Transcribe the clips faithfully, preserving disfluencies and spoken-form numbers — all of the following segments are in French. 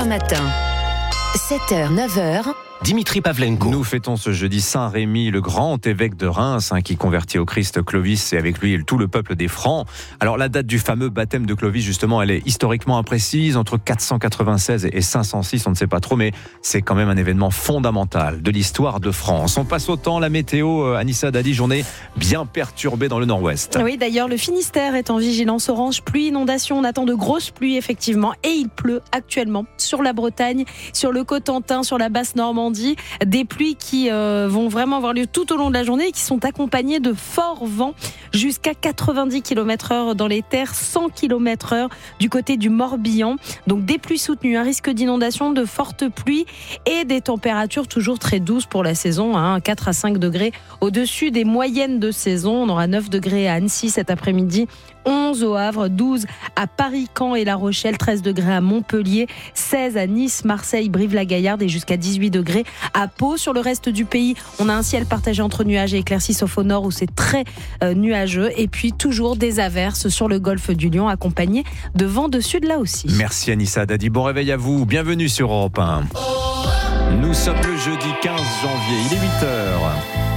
heures matin. sept heures, neuf heures. Dimitri Pavlenko. Nous fêtons ce jeudi Saint Rémy, le grand évêque de Reims, hein, qui convertit au Christ Clovis et avec lui tout le peuple des Francs. Alors la date du fameux baptême de Clovis, justement, elle est historiquement imprécise, entre quatre cent quatre-vingt-seize et cinq cent six, on ne sait pas trop, mais c'est quand même un événement fondamental de l'histoire de France. On passe au temps, la météo, Anissa Dadi, journée bien perturbée dans le nord-ouest. Oui, d'ailleurs, le Finistère est en vigilance orange, pluie, inondation. On attend de grosses pluies, effectivement, et il pleut actuellement sur la Bretagne, sur le Cotentin, sur la Basse-Normandie. Des pluies qui euh, vont vraiment avoir lieu tout au long de la journée et qui sont accompagnées de forts vents jusqu'à quatre-vingt-dix kilomètres heure dans les terres, cent kilomètres heure du côté du Morbihan. Donc des pluies soutenues, un risque d'inondation, de fortes pluies et des températures toujours très douces pour la saison, hein, quatre à cinq degrés au-dessus des moyennes de saison. On aura neuf degrés à Annecy cet après-midi, onze au Havre, douze à Paris, Caen et La Rochelle, treize degrés à Montpellier, seize à Nice, Marseille, Brive-la-Gaillarde et jusqu'à dix-huit degrés à Pau. Sur le reste du pays, on a un ciel partagé entre nuages et éclaircies, sauf au nord où c'est très euh, nuageux. Et puis toujours des averses sur le golfe du Lion, accompagnées de vents de sud là aussi. Merci Anissa Dadi, bon réveil à vous, bienvenue sur Europe un. Nous sommes le jeudi quinze janvier, il est huit heures.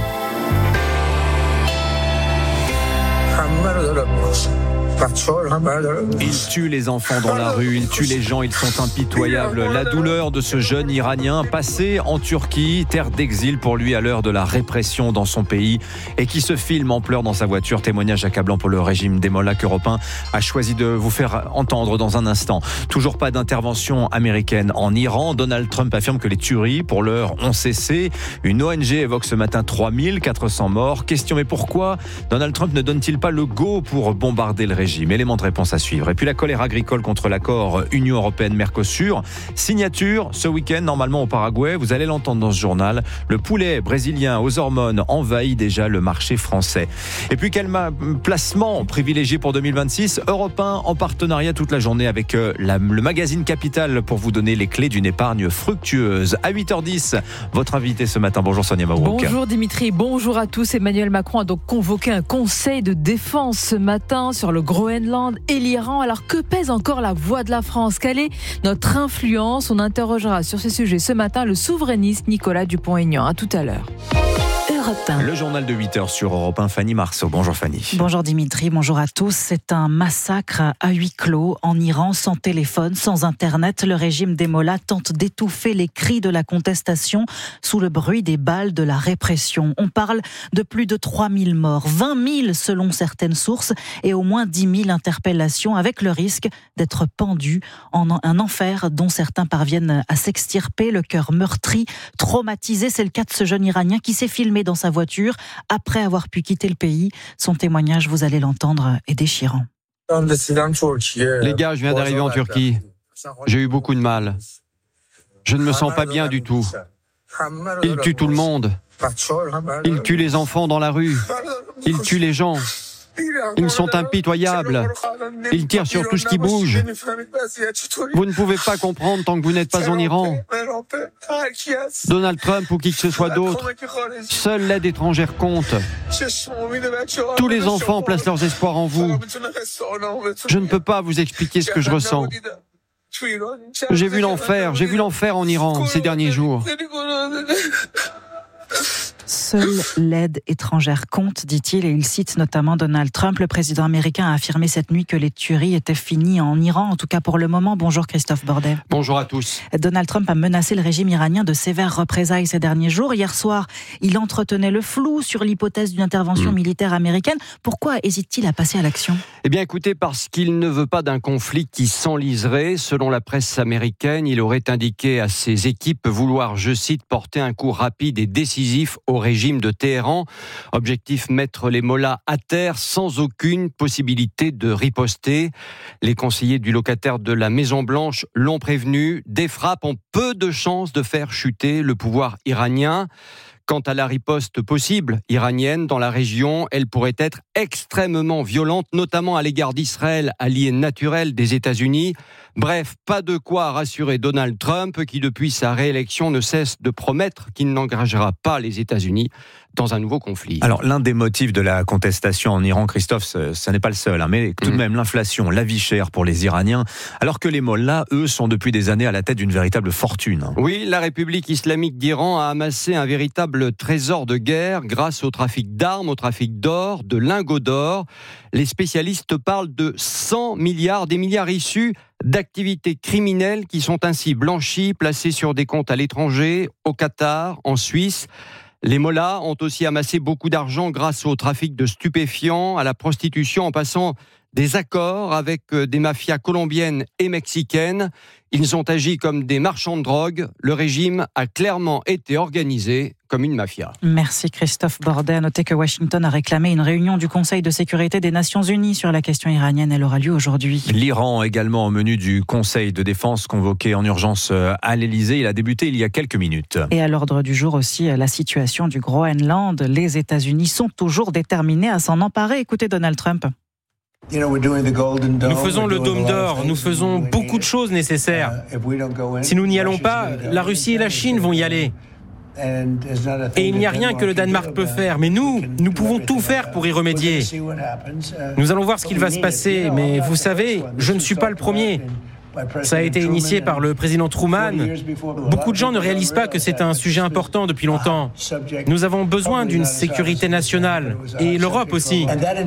Il tue les enfants dans la rue, il tue les gens, ils sont impitoyables. La douleur de ce jeune Iranien passé en Turquie, terre d'exil pour lui à l'heure de la répression dans son pays et qui se filme en pleurs dans sa voiture. Témoignage accablant pour le régime des Mollahs qu'Europe un a choisi de vous faire entendre dans un instant. Toujours pas d'intervention américaine en Iran. Donald Trump affirme que les tueries pour l'heure ont cessé. Une O N G évoque ce matin trois mille quatre cents morts. Question, mais pourquoi Donald Trump ne donne-t-il pas le go pour bombarder le régime? Élément de réponse à suivre. Et puis la colère agricole contre l'accord Union européenne-Mercosur. Signature ce week-end normalement au Paraguay. Vous allez l'entendre dans ce journal. Le poulet brésilien aux hormones envahit déjà le marché français. Et puis quel ma- placement privilégié pour deux mille vingt-six. Europe un en partenariat toute la journée avec euh, la, le magazine Capital pour vous donner les clés d'une épargne fructueuse. À huit heures dix, votre invité ce matin. Bonjour Sonia Mabrouk. Bonjour Dimitri, bonjour à tous. Emmanuel Macron a donc convoqué un conseil de défense ce matin sur le Groenland et l'Iran. Alors que pèse encore la voix de la France? Quelle est notre influence? On interrogera sur ce sujet ce matin le souverainiste Nicolas Dupont-Aignan. À tout à l'heure. Le journal de huit heures sur Europe un, Fanny Marceau. Bonjour Fanny. Bonjour Dimitri, bonjour à tous. C'est un massacre à huis clos en Iran, sans téléphone, sans internet. Le régime des Mollahs tente d'étouffer les cris de la contestation sous le bruit des balles de la répression. On parle de plus de trois mille morts, vingt mille selon certaines sources et au moins dix mille interpellations avec le risque d'être pendus en un enfer dont certains parviennent à s'extirper, le cœur meurtri, traumatisé. C'est le cas de ce jeune Iranien qui s'est filmé dans sa voiture après avoir pu quitter le pays. Son témoignage, vous allez l'entendre, est déchirant. Les gars, je viens d'arriver en Turquie. J'ai eu beaucoup de mal. Je ne me sens pas bien du tout. Ils tuent tout le monde. Ils tuent les enfants dans la rue. Ils tuent les gens. Ils sont impitoyables. Ils tirent sur tout ce qui bouge. Vous ne pouvez pas comprendre tant que vous n'êtes pas en Iran. Donald Trump ou qui que ce soit d'autre, seule l'aide étrangère compte. Tous les enfants placent leurs espoirs en vous. Je ne peux pas vous expliquer ce que je ressens. J'ai vu l'enfer, j'ai vu l'enfer en Iran ces derniers jours. Seule l'aide étrangère compte, dit-il, et il cite notamment Donald Trump. Le président américain a affirmé cette nuit que les tueries étaient finies en Iran, en tout cas pour le moment. Bonjour Christophe Bordet. Bonjour à tous. Donald Trump a menacé le régime iranien de sévères représailles ces derniers jours. Hier soir, il entretenait le flou sur l'hypothèse d'une intervention mmh. militaire américaine. Pourquoi hésite-t-il à passer à l'action ? Eh bien écoutez, parce qu'il ne veut pas d'un conflit qui s'enliserait. Selon la presse américaine, il aurait indiqué à ses équipes vouloir, je cite, porter un coup rapide et décisif au régime de Téhéran. Objectif, mettre les Mollahs à terre sans aucune possibilité de riposter. Les conseillers du locataire de la Maison-Blanche l'ont prévenu. Des frappes ont peu de chances de faire chuter le pouvoir iranien. Quant à la riposte possible iranienne dans la région, elle pourrait être extrêmement violente, notamment à l'égard d'Israël, allié naturel des États-Unis. Bref, pas de quoi rassurer Donald Trump, qui depuis sa réélection ne cesse de promettre qu'il n'engagera pas les États-Unis dans un nouveau conflit. Alors, l'un des motifs de la contestation en Iran, Christophe, ce, ce n'est pas le seul, hein, mais tout de même l'inflation, la vie chère pour les Iraniens, alors que les mollahs, eux, sont depuis des années à la tête d'une véritable fortune. Oui, la République islamique d'Iran a amassé un véritable trésor de guerre grâce au trafic d'armes, au trafic d'or, de lingots d'or. Les spécialistes parlent de cent milliards, des milliards issus d'activités criminelles qui sont ainsi blanchies, placées sur des comptes à l'étranger, au Qatar, en Suisse. Les mollahs ont aussi amassé beaucoup d'argent grâce au trafic de stupéfiants, à la prostitution, en passant des accords avec des mafias colombiennes et mexicaines. Ils ont agi comme des marchands de drogue. Le régime a clairement été organisé comme une mafia. Merci Christophe Bordet. À noter que Washington a réclamé une réunion du Conseil de sécurité des Nations Unies sur la question iranienne. Elle aura lieu aujourd'hui. L'Iran également au menu du Conseil de défense convoqué en urgence à l'Elysée. Il a débuté il y a quelques minutes. Et à l'ordre du jour aussi, la situation du Groenland. Les États-Unis sont toujours déterminés à s'en emparer. Écoutez Donald Trump. Nous faisons le Dôme d'Or, nous faisons beaucoup de choses nécessaires. Si nous n'y allons pas, la Russie et la Chine vont y aller. Et il n'y a rien que le Danemark peut faire, mais nous, nous pouvons tout faire pour y remédier. Nous allons voir ce qu'il va se passer, mais vous savez, je ne suis pas le premier. Ça a été initié par le président Truman. Beaucoup de gens ne réalisent pas que c'est un sujet important depuis longtemps. Nous avons besoin d'une sécurité nationale, et l'Europe aussi.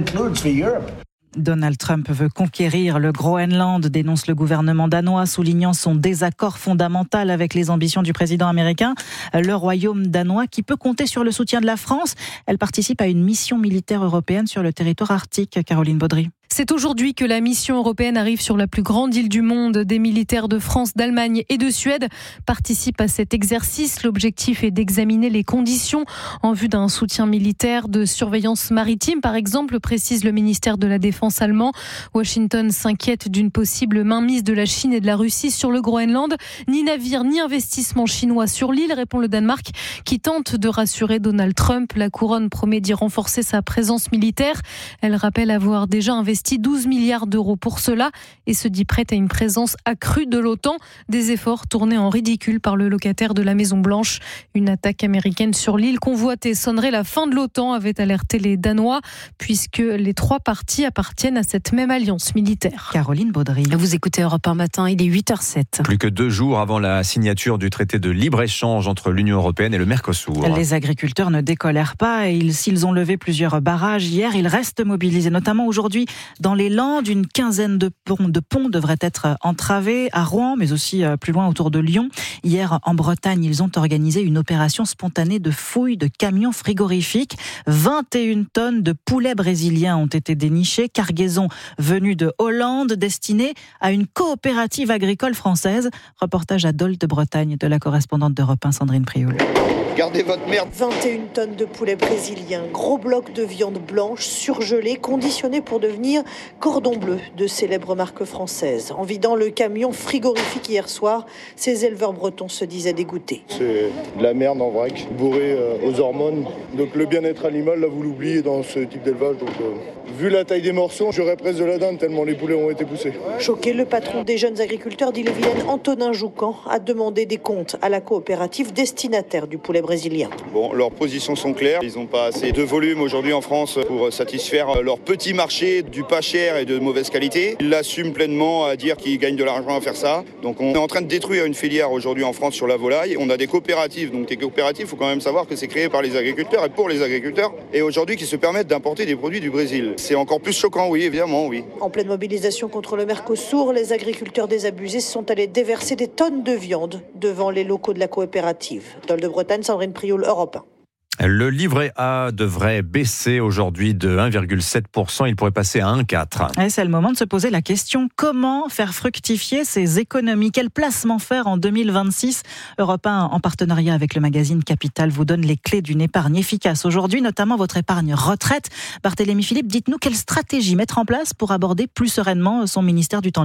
Donald Trump veut conquérir le Groenland, dénonce le gouvernement danois, soulignant son désaccord fondamental avec les ambitions du président américain. Le royaume danois, qui peut compter sur le soutien de la France, elle participe à une mission militaire européenne sur le territoire arctique. Caroline Baudry. C'est aujourd'hui que la mission européenne arrive sur la plus grande île du monde. Des militaires de France, d'Allemagne et de Suède participent à cet exercice. L'objectif est d'examiner les conditions en vue d'un soutien militaire de surveillance maritime, par exemple, précise le ministère de la Défense allemand. Washington s'inquiète d'une possible mainmise de la Chine et de la Russie sur le Groenland. Ni navire, ni investissement chinois sur l'île, répond le Danemark, qui tente de rassurer Donald Trump. La couronne promet d'y renforcer sa présence militaire. Elle rappelle avoir déjà investi douze milliards d'euros pour cela et se dit prête à une présence accrue de l'OTAN. Des efforts tournés en ridicule par le locataire de la Maison-Blanche. Une attaque américaine sur l'île convoitée sonnerait la fin de l'OTAN, avaient alerté les Danois, puisque les trois parties appartiennent à cette même alliance militaire. Caroline Baudry. Vous écoutez Europe un matin, il est huit heures zéro sept. Plus que deux jours avant la signature du traité de libre-échange entre l'Union européenne et le Mercosur. Les agriculteurs ne décolèrent pas et ils, s'ils ont levé plusieurs barrages hier, ils restent mobilisés, notamment aujourd'hui dans les Landes. Une quinzaine de ponts, de ponts devraient être entravés à Rouen, mais aussi plus loin autour de Lyon. Hier, en Bretagne, ils ont organisé une opération spontanée de fouilles de camions frigorifiques. vingt et une tonnes de poulets brésiliens ont été dénichés, cargaison venue de Hollande, destinée à une coopérative agricole française. Reportage à Dole de Bretagne de la correspondante d'Europe un, Sandrine Prioul. Gardez votre merde. vingt et une tonnes de poulet brésilien, gros blocs de viande blanche surgelés, conditionnés pour devenir cordon bleu de célèbres marques françaises. En vidant le camion frigorifique hier soir, ces éleveurs bretons se disaient dégoûtés. C'est de la merde en vrac, bourré euh, aux hormones. Donc le bien-être animal, là vous l'oubliez dans ce type d'élevage. Donc euh, vu la taille des morceaux, j'aurais presque de la dinde tellement les poulets ont été poussés. Choqué, le patron des jeunes agriculteurs d'Ille-et-Vilaine, Antonin Joucan, a demandé des comptes à la coopérative destinataire du poulet brésilien. Bon, leurs positions sont claires. Ils n'ont pas assez de volume aujourd'hui en France pour satisfaire leur petit marché du pas cher et de mauvaise qualité. Ils l'assument pleinement à dire qu'ils gagnent de l'argent à faire ça. Donc on est en train de détruire une filière aujourd'hui en France sur la volaille. On a des coopératives. Donc les coopératives, il faut quand même savoir que c'est créé par les agriculteurs et pour les agriculteurs. Et aujourd'hui qui se permettent d'importer des produits du Brésil. C'est encore plus choquant, oui, évidemment, oui. En pleine mobilisation contre le Mercosur, les agriculteurs désabusés sont allés déverser des tonnes de viande devant les locaux de la coopérative. Dole de Bretagne, Sandrine Prioul, Europe un. Le livret A devrait baisser aujourd'hui de un virgule sept pour cent. Il pourrait passer à un virgule quatre pour cent. Et c'est le moment de se poser la question, comment faire fructifier ces économies? Quel placement faire en deux mille vingt-six? Europe un, en partenariat avec le magazine Capital, vous donne les clés d'une épargne efficace aujourd'hui, notamment votre épargne retraite. Barthélémy Philippe, dites-nous quelle stratégie mettre en place pour aborder plus sereinement son ministère du temps libre?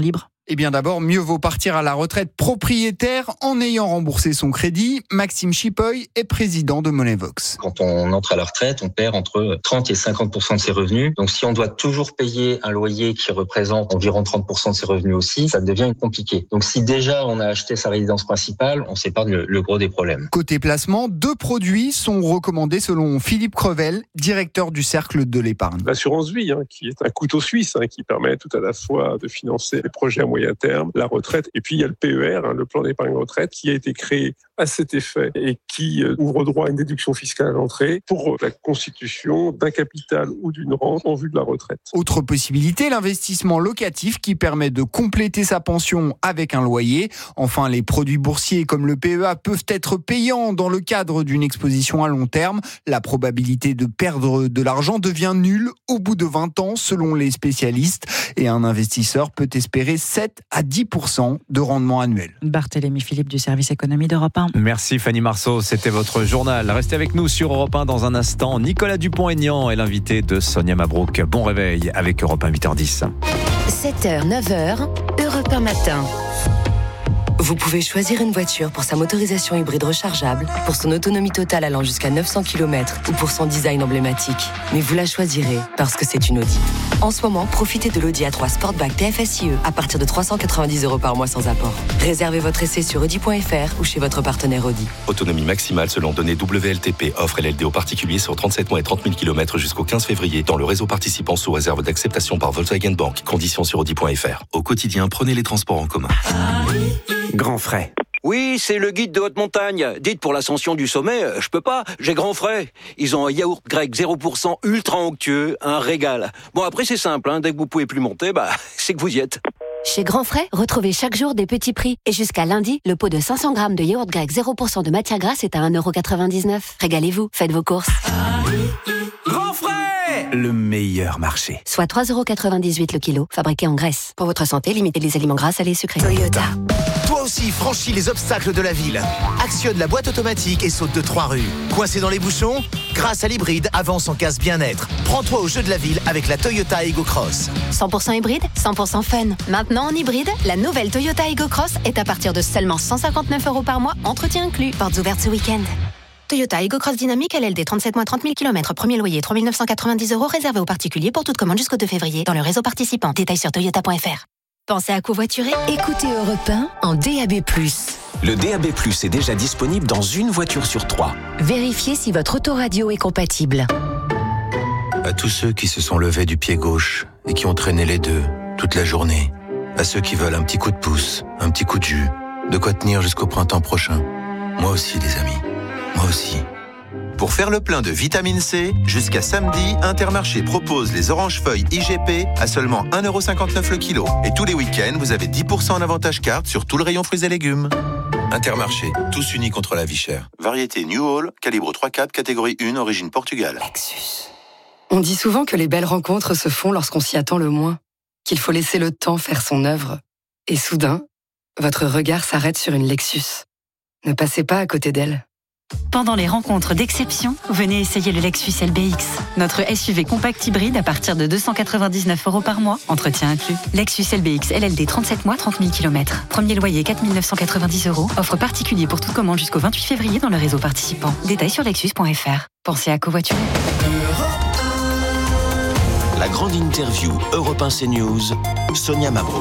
Eh bien d'abord, mieux vaut partir à la retraite propriétaire en ayant remboursé son crédit. Maxime Chipoy est président de Moneyvox. Quand on entre à la retraite, on perd entre trente et cinquante pour cent de ses revenus. Donc si on doit toujours payer un loyer qui représente environ trente pour cent de ses revenus aussi, ça devient compliqué. Donc si déjà on a acheté sa résidence principale, on s'épargne le, le gros des problèmes. Côté placement, deux produits sont recommandés selon Philippe Crevel, directeur du Cercle de l'épargne. L'assurance vie, hein, qui est un couteau suisse, hein, qui permet tout à la fois de financer les projets à moyen terme, la retraite, et puis il y a le P E R, hein, le plan d'épargne retraite, qui a été créé à cet effet et qui euh, ouvre droit à une déduction fiscale à l'entrée pour la constitution d'un capital ou d'une rente en vue de la retraite. Autre possibilité, l'investissement locatif qui permet de compléter sa pension avec un loyer. Enfin, les produits boursiers comme le P E A peuvent être payants dans le cadre d'une exposition à long terme. La probabilité de perdre de l'argent devient nulle au bout de vingt ans selon les spécialistes et un investisseur peut espérer sept à dix pour cent de rendement annuel. Barthélémy Philippe du service économie d'Europe un. Merci Fanny Marceau, c'était votre journal. Restez avec nous sur Europe un dans un instant. Nicolas Dupont-Aignan est l'invité de Sonia Mabrouk. Bon réveil avec Europe un, huit heures dix. sept heures, neuf heures, Europe un matin. Vous pouvez choisir une voiture pour sa motorisation hybride rechargeable, pour son autonomie totale allant jusqu'à neuf cents kilomètres ou pour son design emblématique. Mais vous la choisirez parce que c'est une Audi. En ce moment, profitez de l'Audi A trois Sportback T F S I E à partir de trois cent quatre-vingt-dix euros par mois sans apport. Réservez votre essai sur audi point f r ou chez votre partenaire Audi. Autonomie maximale selon données W L T P. Offre L L D aux particuliers sur trente-sept mois et trente mille kilomètres jusqu'au quinze février dans le réseau participant sous réserve d'acceptation par Volkswagen Bank. Conditions sur audi point f r. Au quotidien, prenez les transports en commun. Grand frais. Oui, c'est le guide de haute montagne. Dites pour l'ascension du sommet, je peux pas, j'ai grand frais. Ils ont un yaourt grec zéro pour cent ultra onctueux, un régal. Bon après c'est simple, hein, dès que vous pouvez plus monter, bah c'est que vous y êtes. Chez Grand Frais, retrouvez chaque jour des petits prix. Et jusqu'à lundi, le pot de cinq cents grammes de yaourt grec zéro pour cent de matière grasse est à un euro quatre-vingt-dix-neuf. Régalez-vous, faites vos courses. Grand frais, le meilleur marché. Soit trois euros quatre-vingt-dix-huit le kilo, fabriqué en Grèce. Pour votre santé, limitez les aliments gras, salés et sucrés. Toyota. Toi aussi, franchis les obstacles de la ville. Actionne la boîte automatique et saute de trois rues. Coincé dans les bouchons? Grâce à l'hybride, avance en casse bien-être. Prends-toi au jeu de la ville avec la Toyota Ego Cross. cent pour cent hybride, cent pour cent fun. Maintenant en hybride, la nouvelle Toyota Ego Cross est à partir de seulement cent cinquante-neuf euros par mois, entretien inclus. Portes ouvertes ce week-end. Toyota Ego Cross Dynamique L L D trente-sept mois trente mille kilomètres, premier loyer trois mille neuf cent quatre-vingt-dix euros réservé aux particuliers pour toute commande jusqu'au deux février dans le réseau participant. Détails sur toyota point f r. Pensez à covoiturer? Écoutez Europe un en D A B plus. Le D A B plus est déjà disponible dans une voiture sur trois. Vérifiez si votre autoradio est compatible. À tous ceux qui se sont levés du pied gauche et qui ont traîné les deux toute la journée. À ceux qui veulent un petit coup de pouce, un petit coup de jus, de quoi tenir jusqu'au printemps prochain. Moi aussi les amis, moi aussi. Pour faire le plein de vitamine C, jusqu'à samedi, Intermarché propose les oranges feuilles I G P à seulement un euro cinquante-neuf le kilo. Et tous les week-ends, vous avez dix pour cent en avantage carte sur tout le rayon fruits et légumes. Intermarché, tous unis contre la vie chère. Variété New Hall, calibre trois quatre, catégorie un, origine Portugal. Lexus. On dit souvent que les belles rencontres se font lorsqu'on s'y attend le moins, qu'il faut laisser le temps faire son œuvre. Et soudain, votre regard s'arrête sur une Lexus. Ne passez pas à côté d'elle. Pendant les rencontres d'exception, venez essayer le Lexus L B X. Notre S U V compact hybride à partir de deux cent quatre-vingt-dix-neuf euros par mois, entretien inclus. Lexus L B X L L D trente-sept mois, trente mille kilomètres. Premier loyer quatre mille neuf cent quatre-vingt-dix euros. Offre particulier pour toute commande jusqu'au vingt-huit février dans le réseau participant. Détails sur lexus point f r. Pensez à covoiturer. La grande interview Europe un CNews, Sonia Mabrouk.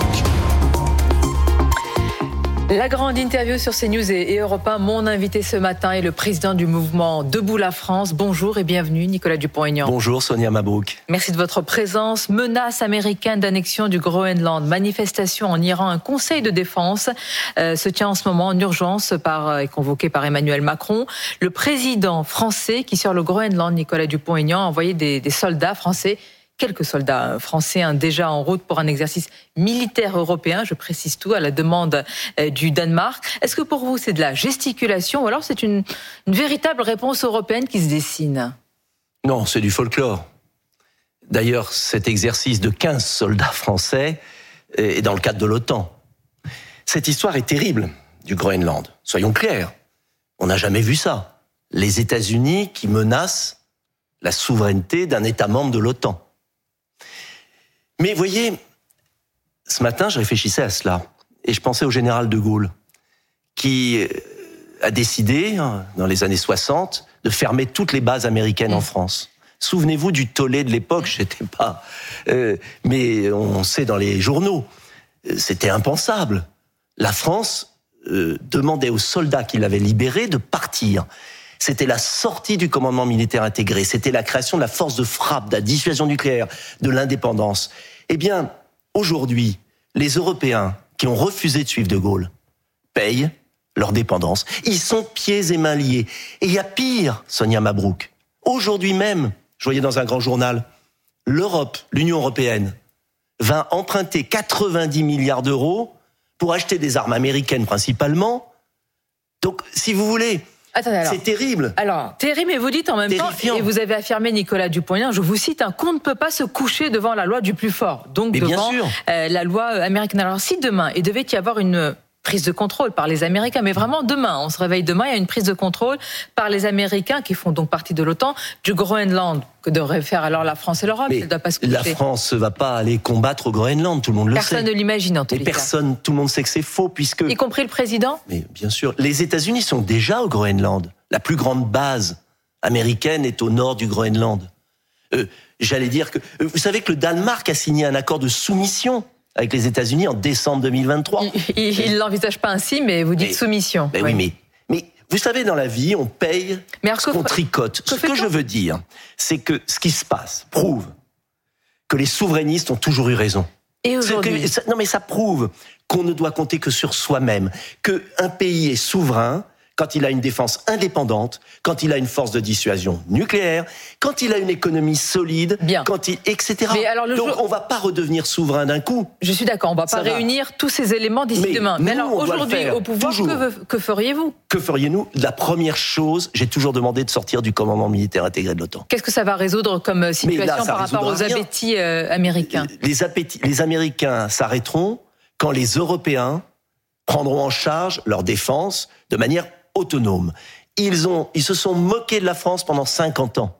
La grande interview sur CNews et Europe un. Mon invité ce matin est le président du mouvement Debout la France. Bonjour et bienvenue, Nicolas Dupont-Aignan. Bonjour, Sonia Mabrouk. Merci de votre présence. Menace américaine d'annexion du Groenland. Manifestation en Iran. Un conseil de défense euh, se tient en ce moment en urgence par, est convoqué par Emmanuel Macron. Le président français qui sur le Groenland, Nicolas Dupont-Aignan, a envoyé des, des soldats français. Quelques soldats français hein, déjà en route pour un exercice militaire européen, je précise tout, à la demande euh, du Danemark. Est-ce que pour vous c'est de la gesticulation ou alors c'est une, une véritable réponse européenne qui se dessine? Non, c'est du folklore. D'ailleurs, cet exercice de quinze soldats français est dans le cadre de l'OTAN. Cette histoire est terrible du Groenland. Soyons clairs, on n'a jamais vu ça. Les États-Unis qui menacent la souveraineté d'un État membre de l'OTAN. Mais voyez, ce matin, je réfléchissais à cela. Et je pensais au général de Gaulle, qui a décidé, dans les années soixante, de fermer toutes les bases américaines mmh. en France. Souvenez-vous du tollé de l'époque, j'étais pas... Euh, mais on sait dans les journaux, c'était impensable. La France euh, demandait aux soldats qui l'avaient libéré de partir. C'était la sortie du commandement militaire intégré, c'était la création de la force de frappe, de la dissuasion nucléaire, de l'indépendance. Eh bien, aujourd'hui, les Européens qui ont refusé de suivre de Gaulle payent leur dépendance. Ils sont pieds et mains liés. Et il y a pire, Sonia Mabrouk. Aujourd'hui même, je voyais dans un grand journal, l'Europe, l'Union européenne, va emprunter quatre-vingt-dix milliards d'euros pour acheter des armes américaines principalement. Donc, si vous voulez, Attendez, alors, c'est terrible. Alors, terrible, mais vous dites en même Terrifiant. temps, et vous avez affirmé, Nicolas Dupont-Aignan, je vous cite, hein, qu'on ne peut pas se coucher devant la loi du plus fort, donc mais devant bien sûr. Euh, la loi américaine. Alors, si demain, il devait y avoir une prise de contrôle par les Américains, mais vraiment demain, on se réveille demain, il y a une prise de contrôle par les Américains, qui font donc partie de l'OTAN, du Groenland, que devraient faire alors la France et l'Europe. Mais ça doit pas se coucher. la France ne va pas aller combattre au Groenland, tout le monde le Personne sait. ne l'imagine en tout Mais cas. personne, tout le monde sait que c'est faux, puisque... Y compris le président ? Mais bien sûr, les États-Unis sont déjà au Groenland. La plus grande base américaine est au nord du Groenland. Euh, j'allais dire que... Euh, vous savez que le Danemark a signé un accord de soumission avec les États-Unis en décembre deux mille vingt-trois. Il ne l'envisage pas ainsi, mais vous dites mais, soumission. Mais oui, oui mais, mais vous savez, dans la vie, on paye mais ce qu'on tricote. Que ce que je veux dire, c'est que ce qui se passe prouve que les souverainistes ont toujours eu raison. Et aujourd'hui que, ça, Non, mais ça prouve qu'on ne doit compter que sur soi-même, qu'un pays est souverain quand il a une défense indépendante, quand il a une force de dissuasion nucléaire, quand il a une économie solide, Bien. quand il, et cetera. Mais alors le Donc jour... on ne va pas redevenir souverain d'un coup. Je suis d'accord, on ne va pas Ça réunir va. tous ces éléments d'ici mais demain. Mais nous, alors aujourd'hui, au pouvoir, que, que feriez-vous ? Que feriez-vous ? La première chose, j'ai toujours demandé de sortir du commandement militaire intégré de l'OTAN. Qu'est-ce que ça va résoudre comme situation là, par rapport aux rien. appétits euh, américains ? les, appétits, les Américains s'arrêteront quand les Européens prendront en charge leur défense de manière autonome. Ils, ont, ils se sont moqués de la France pendant cinquante ans.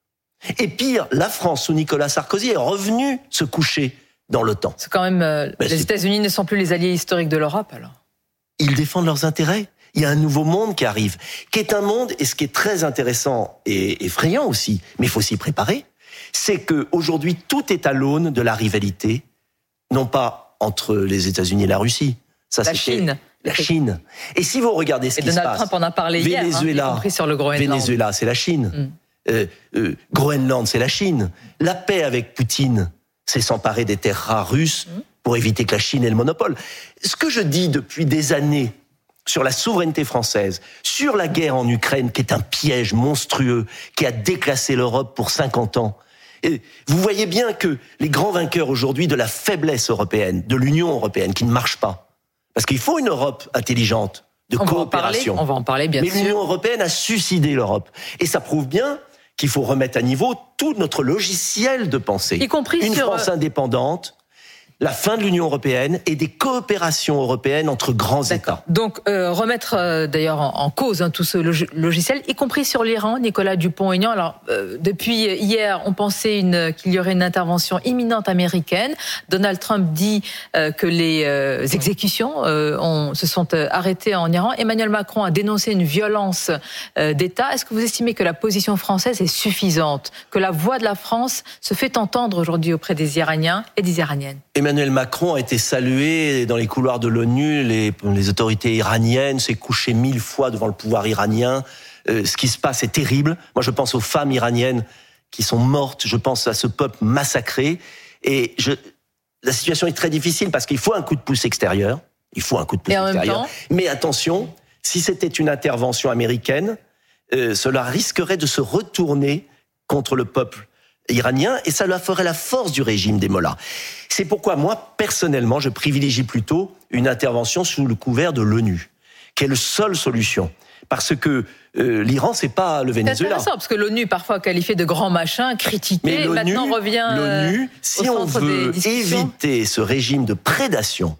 Et pire, la France, sous Nicolas Sarkozy, est revenue se coucher dans l'OTAN. C'est quand même... Euh, ben, les États-Unis ne sont plus les alliés historiques de l'Europe, alors. Ils défendent leurs intérêts. Il y a un nouveau monde qui arrive, qui est un monde, et ce qui est très intéressant et effrayant aussi, mais il faut s'y préparer, c'est qu'aujourd'hui, tout est à l'aune de la rivalité, non pas entre les États-Unis et la Russie. Ça, la Chine. La Chine. Et si vous regardez ce et qui Donald se passe... Trump en a parlé Venezuela, hier, hein, y compris sur le Groenland. Venezuela, c'est la Chine. Mm. Euh, euh, Groenland, c'est la Chine. La paix avec Poutine, c'est s'emparer des terres rares russes mm. pour éviter que la Chine ait le monopole. Ce que je dis depuis des années sur la souveraineté française, sur la guerre en Ukraine, qui est un piège monstrueux, qui a déclassé l'Europe pour cinquante ans, et vous voyez bien que les grands vainqueurs aujourd'hui de la faiblesse européenne, de l'Union européenne, qui ne marche pas, parce qu'il faut une Europe intelligente, de on coopération. Va en parler, on va en parler, bien Mais sûr. Mais l'Union européenne a suicidé l'Europe. Et ça prouve bien qu'il faut remettre à niveau tout notre logiciel de pensée. Y compris une sur... France indépendante, la fin de l'Union européenne et des coopérations européennes entre grands États. Donc, euh, remettre euh, d'ailleurs en, en cause hein, tout ce log- logiciel, y compris sur l'Iran, Nicolas Dupont-Aignan. Alors, euh, depuis hier, on pensait une, qu'il y aurait une intervention imminente américaine. Donald Trump dit euh, que les euh, exécutions euh, ont, se sont euh, arrêtées en Iran. Emmanuel Macron a dénoncé une violence euh, d'État. Est-ce que vous estimez que la position française est suffisante, que la voix de la France se fait entendre aujourd'hui auprès des Iraniens et des Iraniennes ? Emmanuel Macron a été salué dans les couloirs de l'ONU. Les, les autorités iraniennes s'est couché mille fois devant le pouvoir iranien. Euh, ce qui se passe est terrible. Moi, je pense aux femmes iraniennes qui sont mortes. Je pense à ce peuple massacré. Et je, la situation est très difficile parce qu'il faut un coup de pouce extérieur. Il faut un coup de pouce Et en extérieur. même temps... Mais attention, si c'était une intervention américaine, euh, cela risquerait de se retourner contre le peuple iranien, et ça leur ferait la force du régime des mollahs. C'est pourquoi moi, personnellement, je privilégie plutôt une intervention sous le couvert de l'ONU, qui est la seule solution. Parce que euh, l'Iran, c'est pas le Venezuela. C'est intéressant, parce que l'ONU, parfois qualifiée de grand machin, critiquée, maintenant revient l'ONU, euh, si au on centre veut des discussions. éviter ce régime de prédation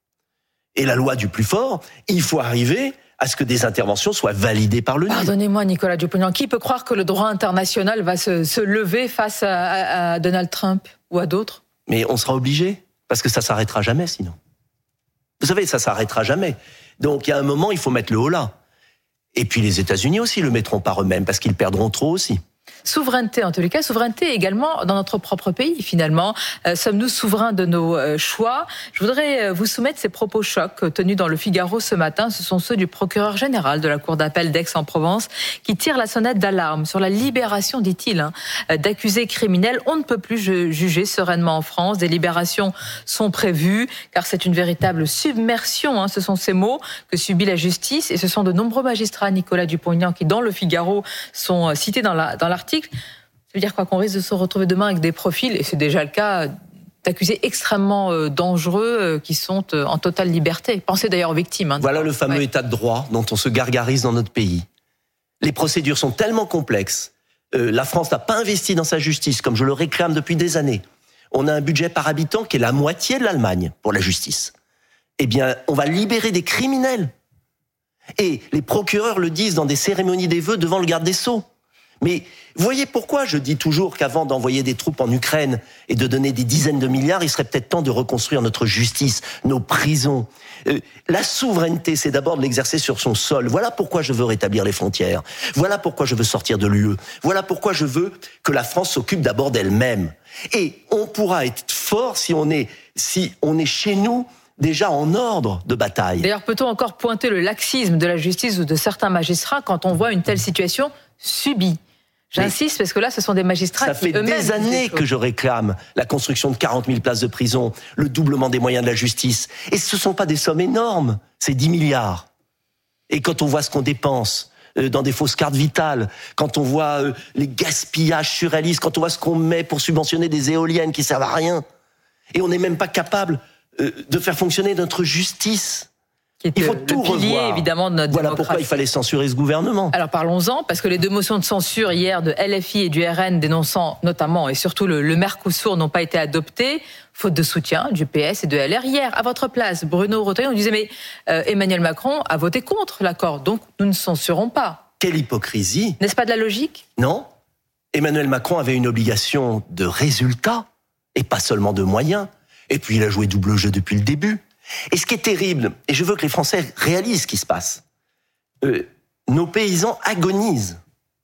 et la loi du plus fort, il faut arriver à ce que des interventions soient validées par l'ONU. Pardonnez-moi, Nicolas Dupont-Aignan, qui peut croire que le droit international va se, se lever face à, à, à Donald Trump ou à d'autres ? Mais on sera obligé, Parce que ça s'arrêtera jamais sinon. Vous savez, ça s'arrêtera jamais. Donc, il y a un moment, il faut mettre le haut là. Et puis, les États-Unis aussi le mettront par eux-mêmes, parce qu'ils perdront trop aussi. Souveraineté, en tous les cas, souveraineté également dans notre propre pays, finalement. Euh, sommes-nous souverains de nos euh, choix ? Je voudrais euh, vous soumettre ces propos chocs euh, tenus dans le Figaro ce matin. Ce sont ceux du procureur général de la Cour d'appel d'Aix-en-Provence qui tire la sonnette d'alarme sur la libération, dit-il, hein, d'accusés criminels. On ne peut plus ju- juger sereinement en France. Des libérations sont prévues, car c'est une véritable submersion, hein, ce sont ces mots, que subit la justice. Et ce sont de nombreux magistrats, Nicolas Dupont-Aignan, qui, dans le Figaro, sont euh, cités dans la, dans l'article. Ça veut dire quoi, qu'on risque de se retrouver demain avec des profils, et c'est déjà le cas, d'accusés extrêmement euh, dangereux euh, qui sont euh, en totale liberté. Pensez d'ailleurs aux victimes. Hein, voilà le fameux ouais. état de droit dont on se gargarise dans notre pays. Les procédures sont tellement complexes. Euh, la France n'a pas investi dans sa justice, comme je le réclame depuis des années. On a un budget par habitant qui est la moitié de l'Allemagne pour la justice. Eh bien, on va libérer des criminels. Et les procureurs le disent dans des cérémonies des vœux devant le garde des Sceaux. Mais voyez pourquoi je dis toujours qu'avant d'envoyer des troupes en Ukraine et de donner des dizaines de milliards, il serait peut-être temps de reconstruire notre justice, nos prisons. Euh, la souveraineté, c'est d'abord de l'exercer sur son sol. Voilà pourquoi je veux rétablir les frontières. Voilà pourquoi je veux sortir de l'U E. Voilà pourquoi je veux que la France s'occupe d'abord d'elle-même. Et on pourra être fort si on est, si on est chez nous déjà en ordre de bataille. D'ailleurs, peut-on encore pointer le laxisme de la justice ou de certains magistrats quand on voit une telle situation subie ? J'insiste parce que là, ce sont des magistrats ça qui fait eux-mêmes... des années que je réclame la construction de quarante mille places de prison, le doublement des moyens de la justice. Et ce ne sont pas des sommes énormes, c'est dix milliards. Et quand on voit ce qu'on dépense euh, dans des fausses cartes vitales, quand on voit euh, les gaspillages surréalistes, quand on voit ce qu'on met pour subventionner des éoliennes qui servent à rien, et on n'est même pas capable euh, de faire fonctionner notre justice. Il faut tout pilier, revoir. Évidemment, de notre voilà démocratie. pourquoi il fallait censurer ce gouvernement. Alors parlons-en, parce que les deux motions de censure hier de L F I et du R N dénonçant notamment et surtout le, le Mercosur n'ont pas été adoptées, faute de soutien du P S et de L R. Hier, à votre place, Bruno Retailleau, on disait mais euh, Emmanuel Macron a voté contre l'accord, donc nous ne censurons pas. Quelle hypocrisie! N'est-ce pas de la logique? Non. Emmanuel Macron avait une obligation de résultat et pas seulement de moyens. Et puis il a joué double jeu depuis le début. Et ce qui est terrible, et je veux que les Français réalisent ce qui se passe, euh, nos paysans agonisent.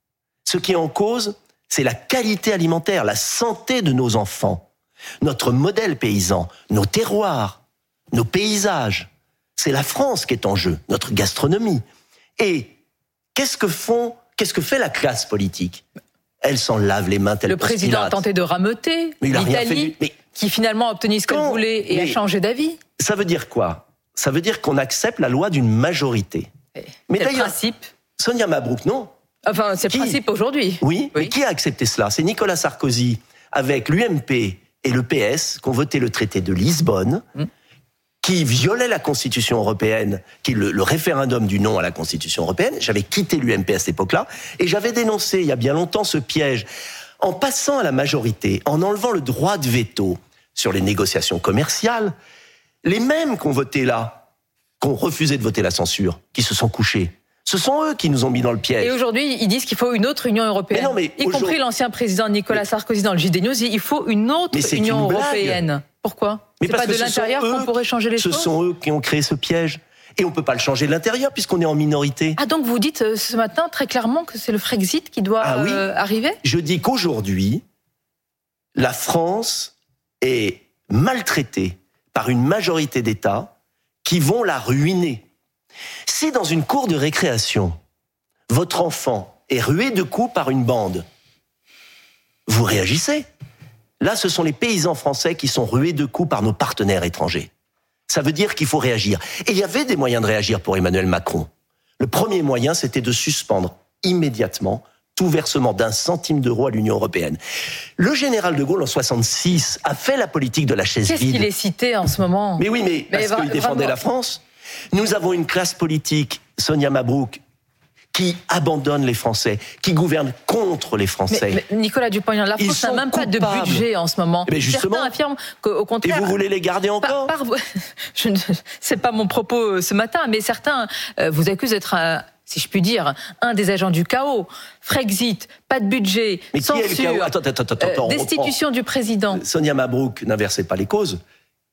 Ce qui est en cause, c'est la qualité alimentaire, la santé de nos enfants, notre modèle paysan, nos terroirs, nos paysages. C'est la France qui est en jeu, notre gastronomie. Et qu'est-ce que font, qu'est-ce que fait la classe politique? Elle s'en lave les mains tel Le président a tenté de rameuter l'Italie, mais... qui finalement a obtenu ce qu'elle voulait et mais... a changé d'avis. Ça veut dire quoi? Ça veut dire qu'on accepte la loi d'une majorité. Et mais c'est d'ailleurs, le principe. Sonia Mabrouk, non. Enfin, c'est le principe aujourd'hui. Oui, oui, mais qui a accepté cela? C'est Nicolas Sarkozy, avec l'U M P et le P S, qui ont voté le traité de Lisbonne, mmh. qui violait la Constitution européenne, qui est le, le référendum du non à la Constitution européenne. J'avais quitté l'U M P à cette époque-là, et j'avais dénoncé, il y a bien longtemps, ce piège. En passant à la majorité, en enlevant le droit de veto sur les négociations commerciales, les mêmes qui ont voté là, qui ont refusé de voter la censure, qui se sont couchés, ce sont eux qui nous ont mis dans le piège. Et aujourd'hui, ils disent qu'il faut une autre Union européenne. Mais non, mais y compris l'ancien président Nicolas mais... Sarkozy dans le J D News, il faut une autre Union une européenne. Pourquoi? C'est pas de l'intérieur qu'on pourrait changer les ce choses? Ce sont eux qui ont créé ce piège. Et on ne peut pas le changer de l'intérieur puisqu'on est en minorité. Ah, donc vous dites ce matin très clairement que c'est le Frexit qui doit ah oui. euh, arriver? Je dis qu'aujourd'hui, la France est maltraitée par une majorité d'États qui vont la ruiner. Si dans une cour de récréation, votre enfant est rué de coups par une bande, vous réagissez. Là, ce sont les paysans français qui sont rués de coups par nos partenaires étrangers. Ça veut dire qu'il faut réagir. Et il y avait des moyens de réagir pour Emmanuel Macron. Le premier moyen, c'était de suspendre immédiatement tout versement d'un centime d'euro à l'Union européenne. Le général de Gaulle, en soixante-six, a fait la politique de la chaise Qu'est-ce vide. Qu'est-ce qu'il est cité en ce moment? Mais oui, mais, mais parce qu'il défendait la France. Nous avons une classe politique, Sonia Mabrouk, qui abandonne les Français, qui gouverne contre les Français. Mais, mais Nicolas Dupont-Aignan, la France n'a même coupables. pas de budget en ce moment. Mais justement, certains affirment qu'au contraire... Et vous voulez les garder encore? par, par, je ne, c'est pas mon propos ce matin, mais certains euh, vous accusent d'être... Un, si je puis dire, un des agents du chaos. Frexit, pas de budget, mais censure, qui est le chaos? Attends, attends, attends, attends, euh, destitution du président. Sonia Mabrouk n'inversait pas les causes.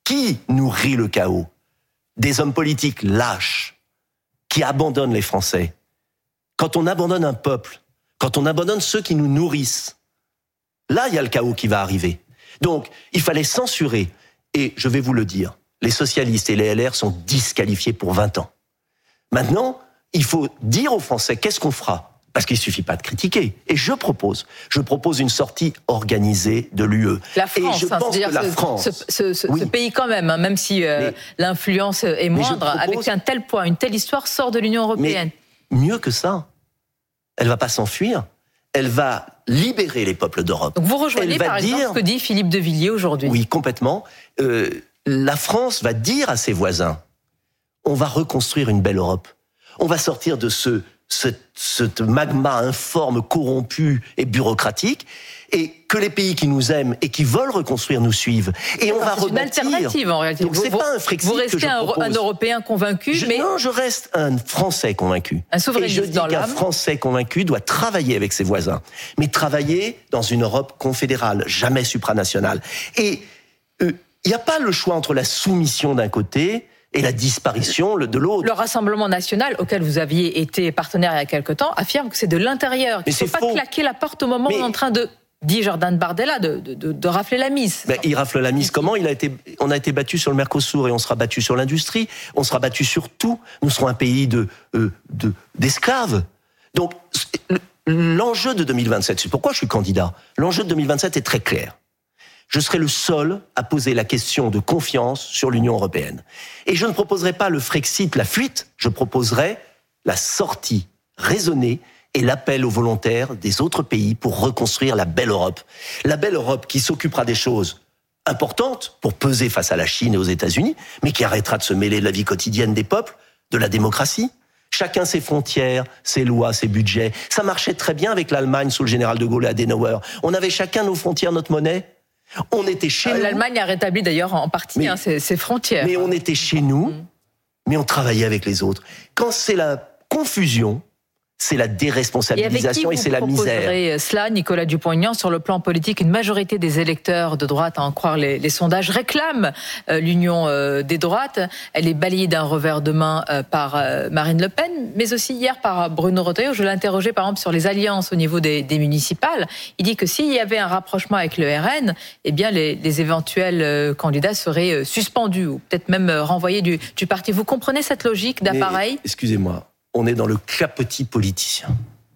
Qui nourrit le chaos? Des hommes politiques lâches qui abandonnent les Français. Quand on abandonne un peuple, quand on abandonne ceux qui nous nourrissent, là, il y a le chaos qui va arriver. Donc, il fallait censurer. Et je vais vous le dire, les socialistes et les L R sont disqualifiés pour vingt ans. Maintenant, il faut dire aux Français qu'est-ce qu'on fera. Parce qu'il ne suffit pas de critiquer. Et je propose, je propose une sortie organisée de l'U E. La France, et je hein, pense c'est-à-dire que la ce, France, ce, ce, ce, oui. ce pays quand même, hein, même si euh, mais, l'influence est moindre, propose, avec un tel poids, une telle histoire, sort de l'Union européenne. Mais mieux que ça, elle ne va pas s'enfuir. Elle va libérer les peuples d'Europe. Donc vous rejoignez par exemple dire, ce que dit Philippe de Villiers aujourd'hui. Oui, complètement. Euh, la France va dire à ses voisins, on va reconstruire une belle Europe. On va sortir de ce... Ce, ce magma informe, corrompu et bureaucratique, et que les pays qui nous aiment et qui veulent reconstruire nous suivent. Et on va rebâtir. C'est une alternative en réalité. Donc vous, c'est vous, pas un Frexit vous restez que je un, propose. un Européen convaincu, je, mais non, je reste un Français convaincu. Un souverainiste et je dis dans qu'un l'âme. Français convaincu doit travailler avec ses voisins, mais travailler dans une Europe confédérale, jamais supranationale. Et il euh, n'y a pas le choix entre la soumission d'un côté et la disparition de l'autre. Le Rassemblement national, auquel vous aviez été partenaire il y a quelque temps, affirme que c'est de l'intérieur, qu'il ne faut pas faux. claquer la porte au moment mais... où on est en train de, dit Jordan Bardella, de, de, de, de rafler la mise. Ben, il rafle la mise comment il a été, On a été battu sur le Mercosur et on sera battu sur l'industrie, on sera battu sur tout. Nous serons un pays de, euh, de, d'esclaves. Donc l'enjeu de deux mille vingt-sept, c'est pourquoi je suis candidat, l'enjeu de deux mille vingt-sept est très clair. Je serai le seul à poser la question de confiance sur l'Union européenne. Et je ne proposerai pas le Frexit, la fuite, je proposerai la sortie raisonnée et l'appel aux volontaires des autres pays pour reconstruire la belle Europe. La belle Europe qui s'occupera des choses importantes pour peser face à la Chine et aux États-Unis, mais qui arrêtera de se mêler de la vie quotidienne des peuples, de la démocratie. Chacun ses frontières, ses lois, ses budgets. Ça marchait très bien avec l'Allemagne sous le général de Gaulle et Adenauer. On avait chacun nos frontières, notre monnaie. On était chez euh, nous. L'Allemagne a rétabli d'ailleurs en partie mais, hein, ses, ses frontières. Mais on était chez nous, mmh. mais on travaillait avec les autres. Quand c'est la confusion, c'est la déresponsabilisation et, et c'est la misère. Et cela, Nicolas Dupont-Aignan, sur le plan politique, une majorité des électeurs de droite, à en croire les, les sondages, réclament euh, l'union euh, des droites. Elle est balayée d'un revers de main euh, par euh, Marine Le Pen, mais aussi hier par Bruno Retailleau. Je l'ai interrogé par exemple sur les alliances au niveau des, des municipales. Il dit que s'il y avait un rapprochement avec le R N, eh bien les, les éventuels euh, candidats seraient euh, suspendus ou peut-être même euh, renvoyés du, du parti. Vous comprenez cette logique d'appareil ? Mais, excusez-moi. On est dans le clapotis politicien.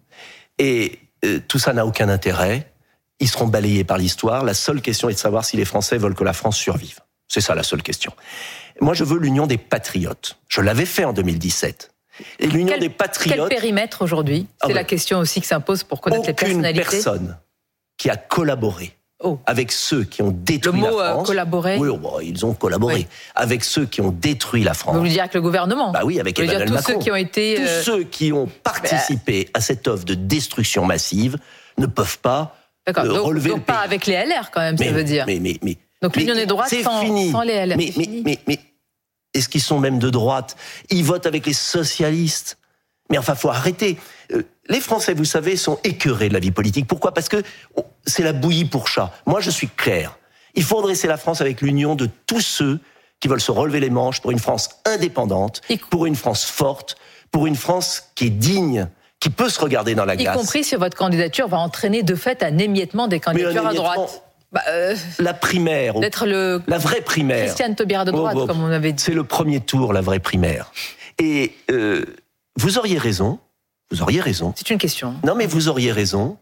Et euh, tout ça n'a aucun intérêt. Ils seront balayés par l'histoire. La seule question est de savoir si les Français veulent que la France survive. C'est ça la seule question. Moi, je veux l'union des patriotes. Je l'avais fait en deux mille dix-sept. Et l'union quel, des patriotes... Quel périmètre aujourd'hui ? C'est ah ouais. la question aussi qui s'impose pour connaître les personnalités. Aucune personne qui a collaboré Oh. avec ceux qui ont détruit le mot, la France. Euh, collaborer. Oui, bon, ils ont collaboré. Oui. Avec ceux qui ont détruit la France. Vous voulez dire avec le gouvernement ? Bah oui, avec Vous Emmanuel dire tous Macron. Ceux qui ont été, tous euh... ceux qui ont participé bah... à cette œuvre de destruction massive ne peuvent pas D'accord. Euh, donc, relever donc le pas pays. avec les L R quand même, mais, ça veut dire. Mais, mais, mais, donc l'union des droites sans, sans les L R. Mais, mais, mais, mais, mais est-ce qu'ils sont même de droite ? Ils votent avec les socialistes. Mais enfin, faut arrêter. Euh, les Français, vous savez, sont écœurés de la vie politique. Pourquoi ? Parce que oh, c'est la bouillie pour chat. Moi, je suis clair. Il faut redresser la France avec l'union de tous ceux qui veulent se relever les manches pour une France indépendante, pour une France forte, pour une France qui est digne, qui peut se regarder dans la glace. Y compris si votre candidature va entraîner de fait un émiettement des candidatures à droite. Bah euh, la primaire, d'être le la vraie primaire. Christiane Taubira de droite, oh, oh, comme on avait dit. C'est le premier tour, la vraie primaire. Et euh, vous auriez raison, vous auriez raison. C'est une question. Non, mais vous auriez raison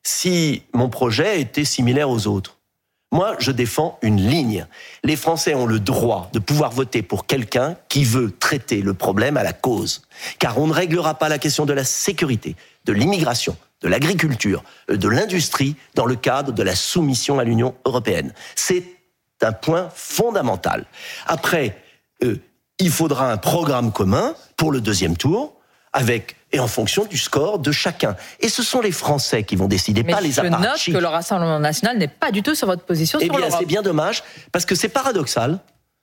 si mon projet était similaire aux autres. Moi, je défends une ligne. Les Français ont le droit de pouvoir voter pour quelqu'un qui veut traiter le problème à la cause. Car on ne réglera pas la question de la sécurité, de l'immigration, de l'agriculture, de l'industrie dans le cadre de la soumission à l'Union européenne. C'est un point fondamental. Après, euh, il faudra un programme commun pour le deuxième tour, avec et en fonction du score de chacun. Et ce sont les Français qui vont décider, mais pas les apparatchiks. Mais je note que le Rassemblement national n'est pas du tout sur votre position eh sur bien, l'Europe. C'est bien dommage, parce que c'est paradoxal.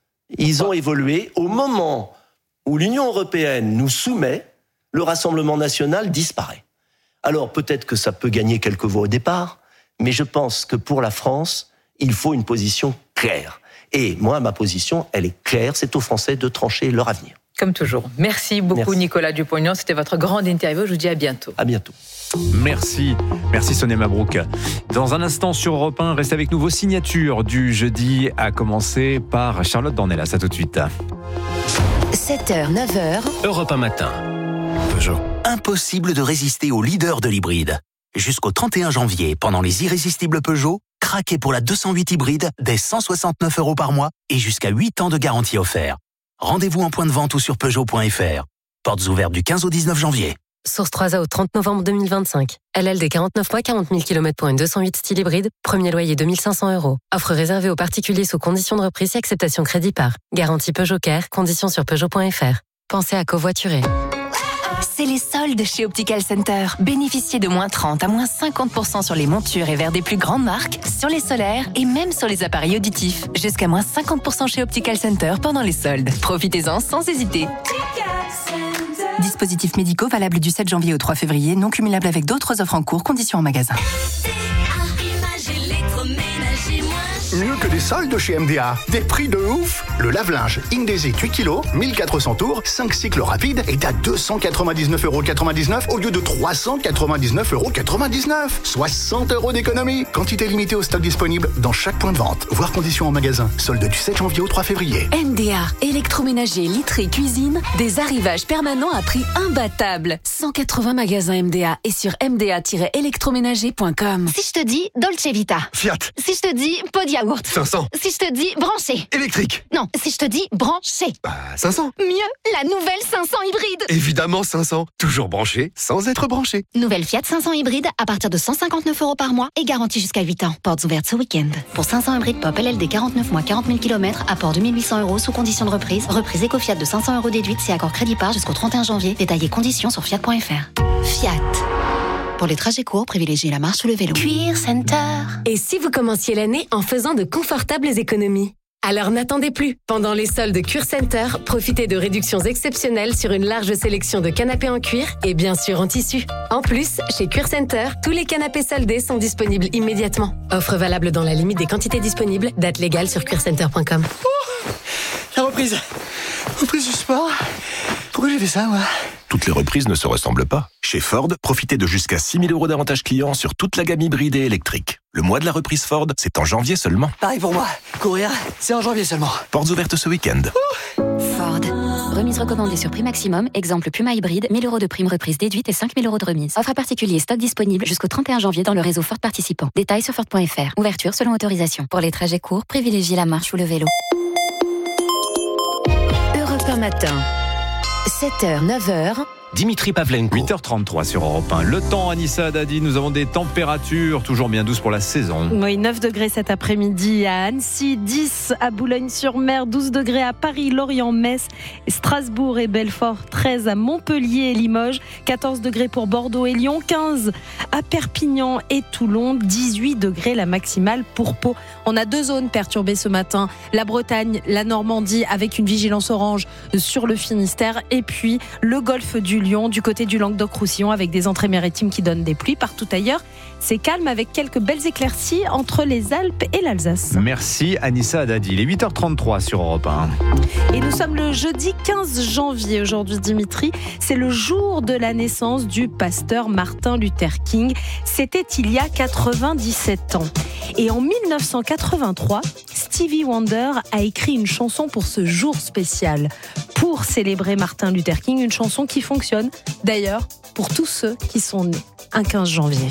Ils ont évolué au moment où l'Union européenne nous soumet, le Rassemblement national disparaît. Alors peut-être que ça peut gagner quelques voix au départ, mais je pense que pour la France, il faut une position claire. Et moi, ma position, elle est claire, c'est aux Français de trancher leur avenir. Comme toujours. Merci beaucoup Merci. Nicolas Dupont-Aignan. C'était votre grande interview. Je vous dis à bientôt. À bientôt. Merci. Merci Sonia Mabrouk. Dans un instant sur Europe un, restez avec nous vos signatures du jeudi, à commencer par Charlotte Dornelas. À tout de suite. sept heures, neuf heures. Europe un matin. Peugeot. Impossible de résister au leader de l'hybride. Jusqu'au trente et un janvier, pendant les irrésistibles Peugeot, craquez pour la deux cent huit hybride dès cent soixante-neuf euros par mois et jusqu'à huit ans de garantie offerte. Rendez-vous en point de vente ou sur Peugeot point F R. Portes ouvertes du quinze au dix-neuf janvier. Source trois A au trente novembre deux mille vingt-cinq. L L D quarante-neuf mois, quarante mille kilomètres pour une deux cent huit style hybride. Premier loyer deux mille cinq cents euros. Offre réservée aux particuliers sous conditions de reprise et acceptation crédit par. Garantie Peugeot Care. Conditions sur Peugeot point F R. Pensez à covoiturer. C'est les soldes chez Optical Center. Bénéficiez de moins trente à moins cinquante pour cent sur les montures et verres des plus grandes marques, sur les solaires et même sur les appareils auditifs. Jusqu'à moins cinquante pour cent chez Optical Center pendant les soldes. Profitez-en sans hésiter. Dispositifs médicaux valables du sept janvier au trois février, non cumulables avec d'autres offres en cours, conditions en magasin. Mieux que des soldes chez M D A. Des prix de ouf. Le lave-linge Indesit huit kilos, mille quatre cents tours, cinq cycles rapides est à deux cent quatre-vingt-dix-neuf euros quatre-vingt-dix-neuf au lieu de trois cent quatre-vingt-dix-neuf euros quatre-vingt-dix-neuf. soixante euros d'économie. Quantité limitée au stock disponible dans chaque point de vente. Voir conditions en magasin. Solde du sept janvier au trois février. M D A. Électroménager, literie, cuisine. Des arrivages permanents à prix imbattable. cent quatre-vingts magasins M D A et sur m d a tiret électroménager point com. Si je te dis Dolce Vita. Fiat. Si je te dis Podium. cinq cents. Si je te dis branché. Électrique. Non, si je te dis branché. Bah, cinq cents. Mieux, la nouvelle cinq cents hybride. Évidemment cinq cents. Toujours branché, sans être branché. Nouvelle Fiat cinq cents hybride à partir de cent cinquante-neuf euros par mois et garantie jusqu'à huit ans. Portes ouvertes ce week-end. Pour cinq cents hybride pop L L D quarante-neuf mois, quarante mille kilomètres, apport deux mille huit cents euros sous condition de reprise. Reprise éco-Fiat de cinq cents euros déduite si accord crédit par jusqu'au trente et un janvier. Détaillés conditions sur fiat point F R. Fiat. Pour les trajets courts, privilégiez la marche ou le vélo. Cuir Center. Et si vous commenciez l'année en faisant de confortables économies? Alors n'attendez plus. Pendant les soldes Cuir Center, profitez de réductions exceptionnelles sur une large sélection de canapés en cuir et bien sûr en tissu. En plus, chez Cuir Center, tous les canapés soldés sont disponibles immédiatement. Offre valable dans la limite des quantités disponibles. Date légale sur cuir center point com. La reprise. Reprise du sport. Pourquoi j'ai fait ça, moi? Toutes les reprises ne se ressemblent pas. Chez Ford, profitez de jusqu'à six mille euros d'avantages clients sur toute la gamme hybride et électrique. Le mois de la reprise Ford, c'est en janvier seulement. Pareil pour moi. Courir, c'est en janvier seulement. Portes ouvertes ce week-end. Ford. Remise recommandée sur prix maximum. Exemple Puma hybride, mille euros de prime reprise déduite et cinq mille euros de remise. Offre à particulier, stock disponible jusqu'au trente et un janvier dans le réseau Ford participant. Détails sur Ford point F R. Ouverture selon autorisation. Pour les trajets courts, privilégiez la marche ou le vélo. Europe un matin. sept heures, neuf heures. Dimitri Pavlenko. huit heures trente-trois sur Europe un. Le temps, Anissa Dadi, nous avons des températures toujours bien douces pour la saison. Oui, neuf degrés cet après-midi à Annecy, dix à Boulogne-sur-Mer, douze degrés à Paris, Lorient, Metz, Strasbourg et Belfort, treize à Montpellier et Limoges, quatorze degrés pour Bordeaux et Lyon, quinze à Perpignan et Toulon, dix-huit degrés la maximale pour Pau. On a deux zones perturbées ce matin, la Bretagne, la Normandie avec une vigilance orange sur le Finistère et puis le golfe du Lyon du côté du Languedoc-Roussillon avec des entrées maritimes qui donnent des pluies. Partout ailleurs, c'est calme avec quelques belles éclaircies entre les Alpes et l'Alsace. Merci Anissa Dadi. Il est huit heures trente-trois sur Europe un. Et nous sommes le jeudi quinze janvier aujourd'hui, Dimitri. C'est le jour de la naissance du pasteur Martin Luther King. C'était il y a quatre-vingt-dix-sept ans. Et en mille neuf cent quatre-vingt-trois, Stevie Wonder a écrit une chanson pour ce jour spécial. Pour célébrer Martin Luther King, une chanson qui fonctionne d'ailleurs pour tous ceux qui sont nés un quinze janvier.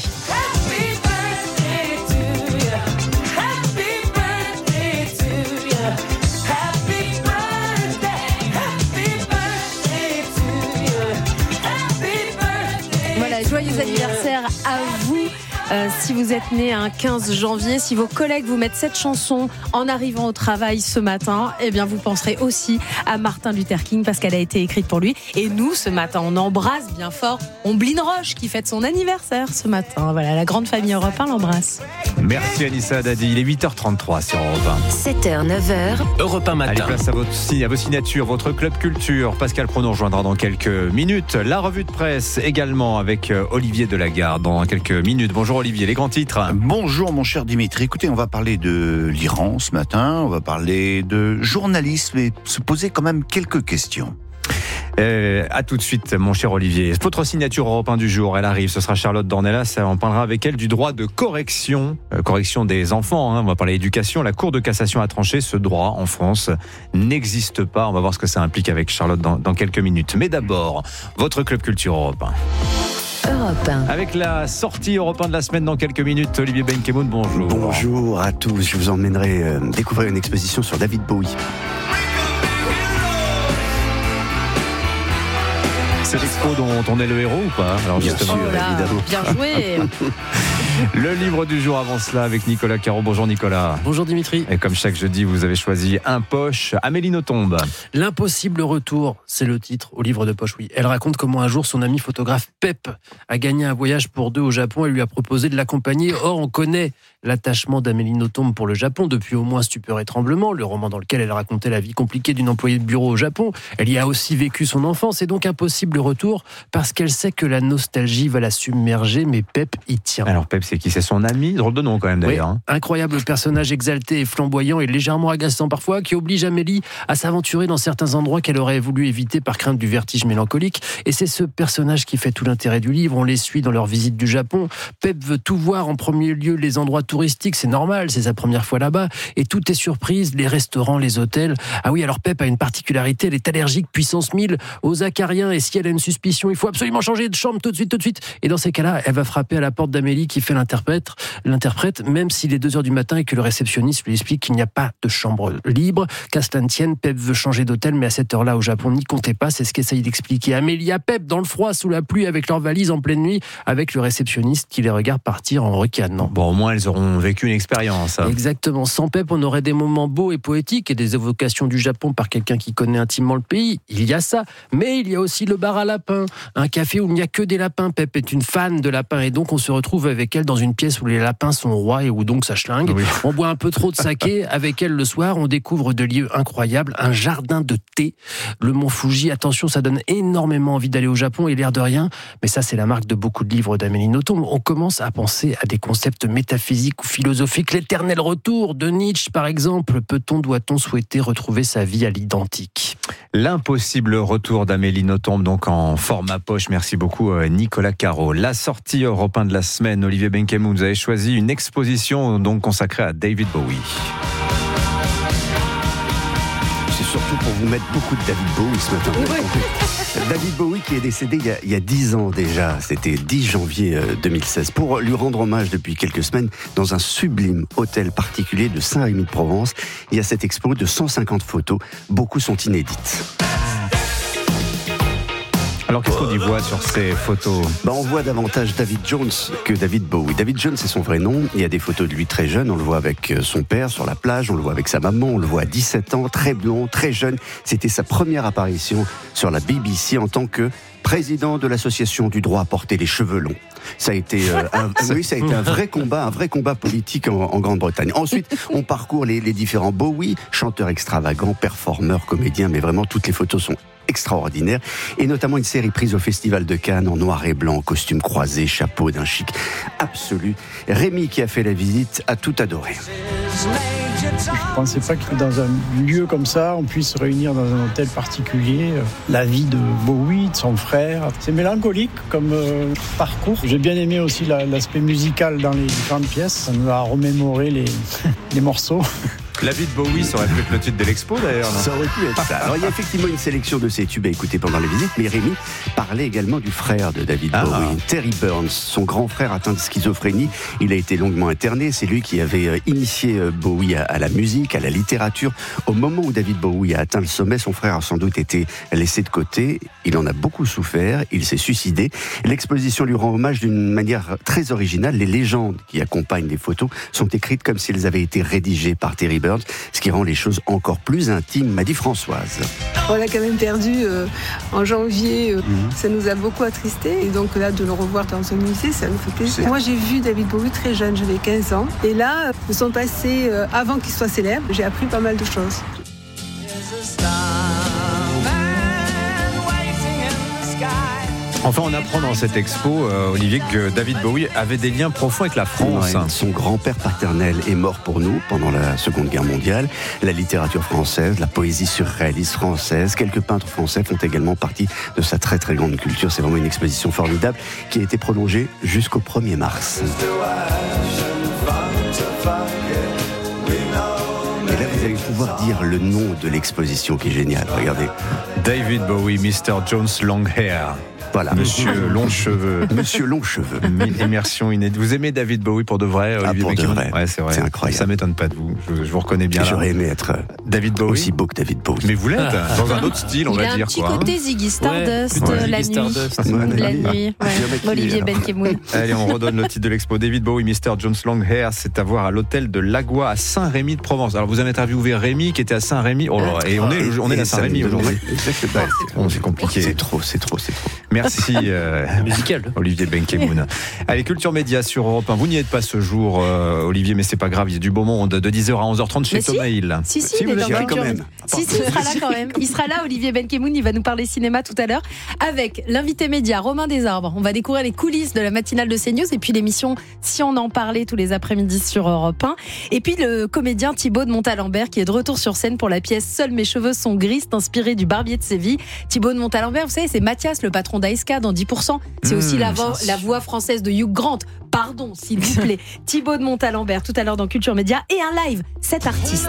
Voilà, joyeux anniversaire à vous. Euh, si vous êtes né un quinze janvier, si vos collègues vous mettent cette chanson en arrivant au travail ce matin, eh bien vous penserez aussi à Martin Luther King parce qu'elle a été écrite pour lui. Et nous, ce matin, on embrasse bien fort Omblin Roche qui fête son anniversaire ce matin. Voilà, la grande famille Europe un l'embrasse. Merci Anissa Dadi. Il est huit heures trente-trois sur Europe un. sept heures, neuf heures. Europe un matin. Allez, place à, votre, à vos signatures, votre club culture. Pascal Pro nous rejoindra dans quelques minutes. La revue de presse également avec Olivier Delagarde dans quelques minutes. Bonjour Olivier, les grands titres. Bonjour mon cher Dimitri. Écoutez, on va parler de l'Iran ce matin, on va parler de journalisme et se poser quand même quelques questions. Euh, à tout de suite, mon cher Olivier. Votre signature Europe un du jour, elle arrive. Ce sera Charlotte Dornelas. On parlera avec elle du droit de correction, euh, correction des enfants. Hein. On va parler éducation. La Cour de cassation a tranché. Ce droit en France n'existe pas. On va voir ce que ça implique avec Charlotte dans, dans quelques minutes. Mais d'abord, votre club culture Europe un. Europe un. Avec la sortie Europe un de la semaine dans quelques minutes, Olivier Benkemoun, bonjour. Bonjour à tous. Je vous emmènerai euh, découvrir une exposition sur David Bowie. C'est l'expo dont on est le héros ou pas? Alors bien justement, sûr, là, évidemment. bien joué. Le livre du jour avant cela avec Nicolas Caro. Bonjour Nicolas. Bonjour Dimitri. Et comme chaque jeudi, vous avez choisi un poche. Amélie Nothomb. L'impossible retour, c'est le titre au livre de poche, oui. Elle raconte comment un jour son ami photographe Pep a gagné un voyage pour deux au Japon et lui a proposé de l'accompagner. Or, on connaît l'attachement d'Amélie Nothomb pour le Japon depuis au moins Stupeur et Tremblement, le roman dans lequel elle racontait la vie compliquée d'une employée de bureau au Japon. Elle y a aussi vécu son enfance. C'est donc impossible le retour parce qu'elle sait que la nostalgie va la submerger, mais Pep y tient. Alors Pep, c'est qui? C'est son ami? Drôle de nom quand même d'ailleurs. Oui, hein. Incroyable personnage exalté et flamboyant et légèrement agaçant parfois, qui oblige Amélie à s'aventurer dans certains endroits qu'elle aurait voulu éviter par crainte du vertige mélancolique. Et c'est ce personnage qui fait tout l'intérêt du livre. On les suit dans leur visite du Japon. Pep veut tout voir, en premier lieu les endroits touristiques, c'est normal, c'est sa première fois là-bas. Et tout est surprise, les restaurants, les hôtels. Ah oui, alors Pep a une particularité, elle est allergique puissance mille aux acariens. Et si elle a une suspicion, il faut absolument changer de chambre tout de suite, tout de suite. Et dans ces cas-là, elle va frapper à la porte d'Amélie qui fait l'interprète, l'interprète, même s'il est deux heures du matin et que le réceptionniste lui explique qu'il n'y a pas de chambre libre. Qu'à cela ne tienne, Pep veut changer d'hôtel, mais à cette heure-là au Japon, n'y comptez pas, c'est ce qu'essaye d'expliquer Amélie à Pep dans le froid, sous la pluie, avec leurs valises en pleine nuit, avec le réceptionniste qui les regarde partir en ricanant. Bon, au moins elles auront vécu une expérience. Hein. Exactement. Sans Pep, on aurait des moments beaux et poétiques et des évocations du Japon par quelqu'un qui connaît intimement le pays. Il y a ça. Mais il y a aussi le bar à lapins, un café où il n'y a que des lapins. Pep est une fan de lapins et donc on se retrouve avec elle dans une pièce où les lapins sont rois et où donc ça schlingue. Oui. On boit un peu trop de saké avec elle le soir. On découvre de lieux incroyables, un jardin de thé, le mont Fuji. Attention, ça donne énormément envie d'aller au Japon et l'air de rien. Mais ça, c'est la marque de beaucoup de livres d'Amélie Nothomb. On commence à penser à des concepts métaphysiques ou philosophiques. L'éternel retour de Nietzsche, par exemple. Peut-on, doit-on souhaiter retrouver sa vie à l'identique? L'impossible retour d'Amélie Nothomb, donc en format poche. Merci beaucoup Nicolas Caro. La sortie Europe un de la semaine, Olivier Benkemoun, vous avez choisi une exposition donc consacrée à David Bowie. C'est surtout pour vous mettre beaucoup de David Bowie ce matin. Oui. David Bowie qui est décédé il y, a, il y a dix ans déjà, c'était dix janvier deux mille seize, pour lui rendre hommage depuis quelques semaines dans un sublime hôtel particulier de Saint-Rémy-de-Provence. Il y a cette expo de cent cinquante photos, beaucoup sont inédites. Alors qu'est-ce qu'on y voit sur ces photos? Bah, on voit davantage David Jones que David Bowie. David Jones, c'est son vrai nom. Il y a des photos de lui très jeune. On le voit avec son père sur la plage, on le voit avec sa maman, on le voit à dix-sept ans, très blond, très jeune. C'était sa première apparition sur la B B C en tant que président de l'association du droit à porter les cheveux longs. Ça a été, euh, un, oui, ça a été un vrai combat, un vrai combat politique en, en Grande-Bretagne. Ensuite, on parcourt les, les différents Bowie, chanteur extravagant, performeur, comédien, mais vraiment toutes les photos sont extraordinaire, et notamment une série prise au Festival de Cannes en noir et blanc, costume croisé, chapeau d'un chic absolu. Rémi, qui a fait la visite, a tout adoré. Je ne pensais pas que dans un lieu comme ça, on puisse se réunir dans un hôtel particulier. La vie de Bowie, de son frère, c'est mélancolique comme euh, parcours. J'ai bien aimé aussi la, l'aspect musical dans les différentes pièces. Ça nous a remémoré les, les morceaux. La vie de Bowie, ça aurait pu être le titre de l'expo d'ailleurs. Non ça aurait pu être ça. Alors il y a effectivement une sélection de ces tubes à écouter pendant les visites, mais Rémi parlait également du frère de David ah. Bowie, Terry Burns. Son grand frère atteint de schizophrénie, il a été longuement interné. C'est lui qui avait initié Bowie à, à la musique, à la littérature. Au moment où David Bowie a atteint le sommet, son frère a sans doute été laissé de côté. Il en a beaucoup souffert, il s'est suicidé. L'exposition lui rend hommage d'une manière très originale. Les légendes qui accompagnent les photos sont écrites comme si elles avaient été rédigées par Terry Burns, ce qui rend les choses encore plus intimes, m'a dit Françoise. On l'a quand même perdu euh, en janvier, euh, mmh. ça nous a beaucoup attristés, et donc là de le revoir dans un musée, ça nous fait plaisir. C'est... Moi j'ai vu David Bowie très jeune, j'avais quinze ans, et là, nous sommes passés euh, avant qu'il soit célèbre, j'ai appris pas mal de choses. Enfin, on apprend dans cette expo, euh, Olivier, que David Bowie avait des liens profonds avec la France. Ouais, son grand-père paternel est mort pour nous pendant la Seconde Guerre mondiale. La littérature française, la poésie surréaliste française, quelques peintres français font également partie de sa très très grande culture. C'est vraiment une exposition formidable qui a été prolongée jusqu'au premier mars. Et là, vous allez pouvoir dire le nom de l'exposition qui est géniale. Regardez. David Bowie, mister Jones Long Hair. Voilà. Monsieur Longcheveux. Monsieur Longcheveux. Immersion inédite. Vous aimez David Bowie pour de vrai, Olivier ah, pour de vrai. Ouais, c'est vrai. C'est incroyable. Ça m'étonne pas de vous. Je, je vous reconnais bien. J'aurais aimé être David Bowie. Aussi beau que David Bowie. Mais vous l'êtes dans un autre style, on Il va a dire. un petit quoi, côté hein. Ziggy Stardust, Ouais, la Ziggy nuit. Stardust. La nuit. Ouais. Olivier Benkemoun. Allez, on redonne le titre de l'expo. David Bowie, mister Jones Long Hair, c'est à voir à l'hôtel de Lagua à Saint-Rémy de Provence. Alors vous avez interviewé Rémi qui était à Saint-Rémy. Oh là, et on est, on est à Saint-Rémy aujourd'hui. Exactement. C'est compliqué. C'est trop, c'est trop, c'est trop. Merci. Euh, Olivier Benkemoun. Allez, Culture Média sur Europe un. Vous n'y êtes pas ce jour, euh, Olivier, mais c'est pas grave. Il y a du beau monde de dix heures à onze heures trente chez mais Thomas si. Hill. Si, si, si il est vous dans y allez Culture quand Média. même. Si, si, il sera là quand même. Il sera là, Olivier Benkemoun. Il va nous parler cinéma tout à l'heure avec l'invité média Romain Desarbres. On va découvrir les coulisses de la matinale de CNews et puis l'émission Si on en parlait tous les après-midi sur Europe un. Et puis le comédien Thibaut de Montalembert qui est de retour sur scène pour la pièce Seuls mes cheveux sont gris, inspiré du Barbier de Séville. Thibaut de Montalembert, vous savez, c'est Mathias, le patron d'A S K dans dix pour cent. C'est mmh, aussi la voix, la voix française de Hugh Grant. Pardon, s'il vous plaît. Thibaut de Montalembert, tout à l'heure dans Culture Média. Et un live, cet artiste.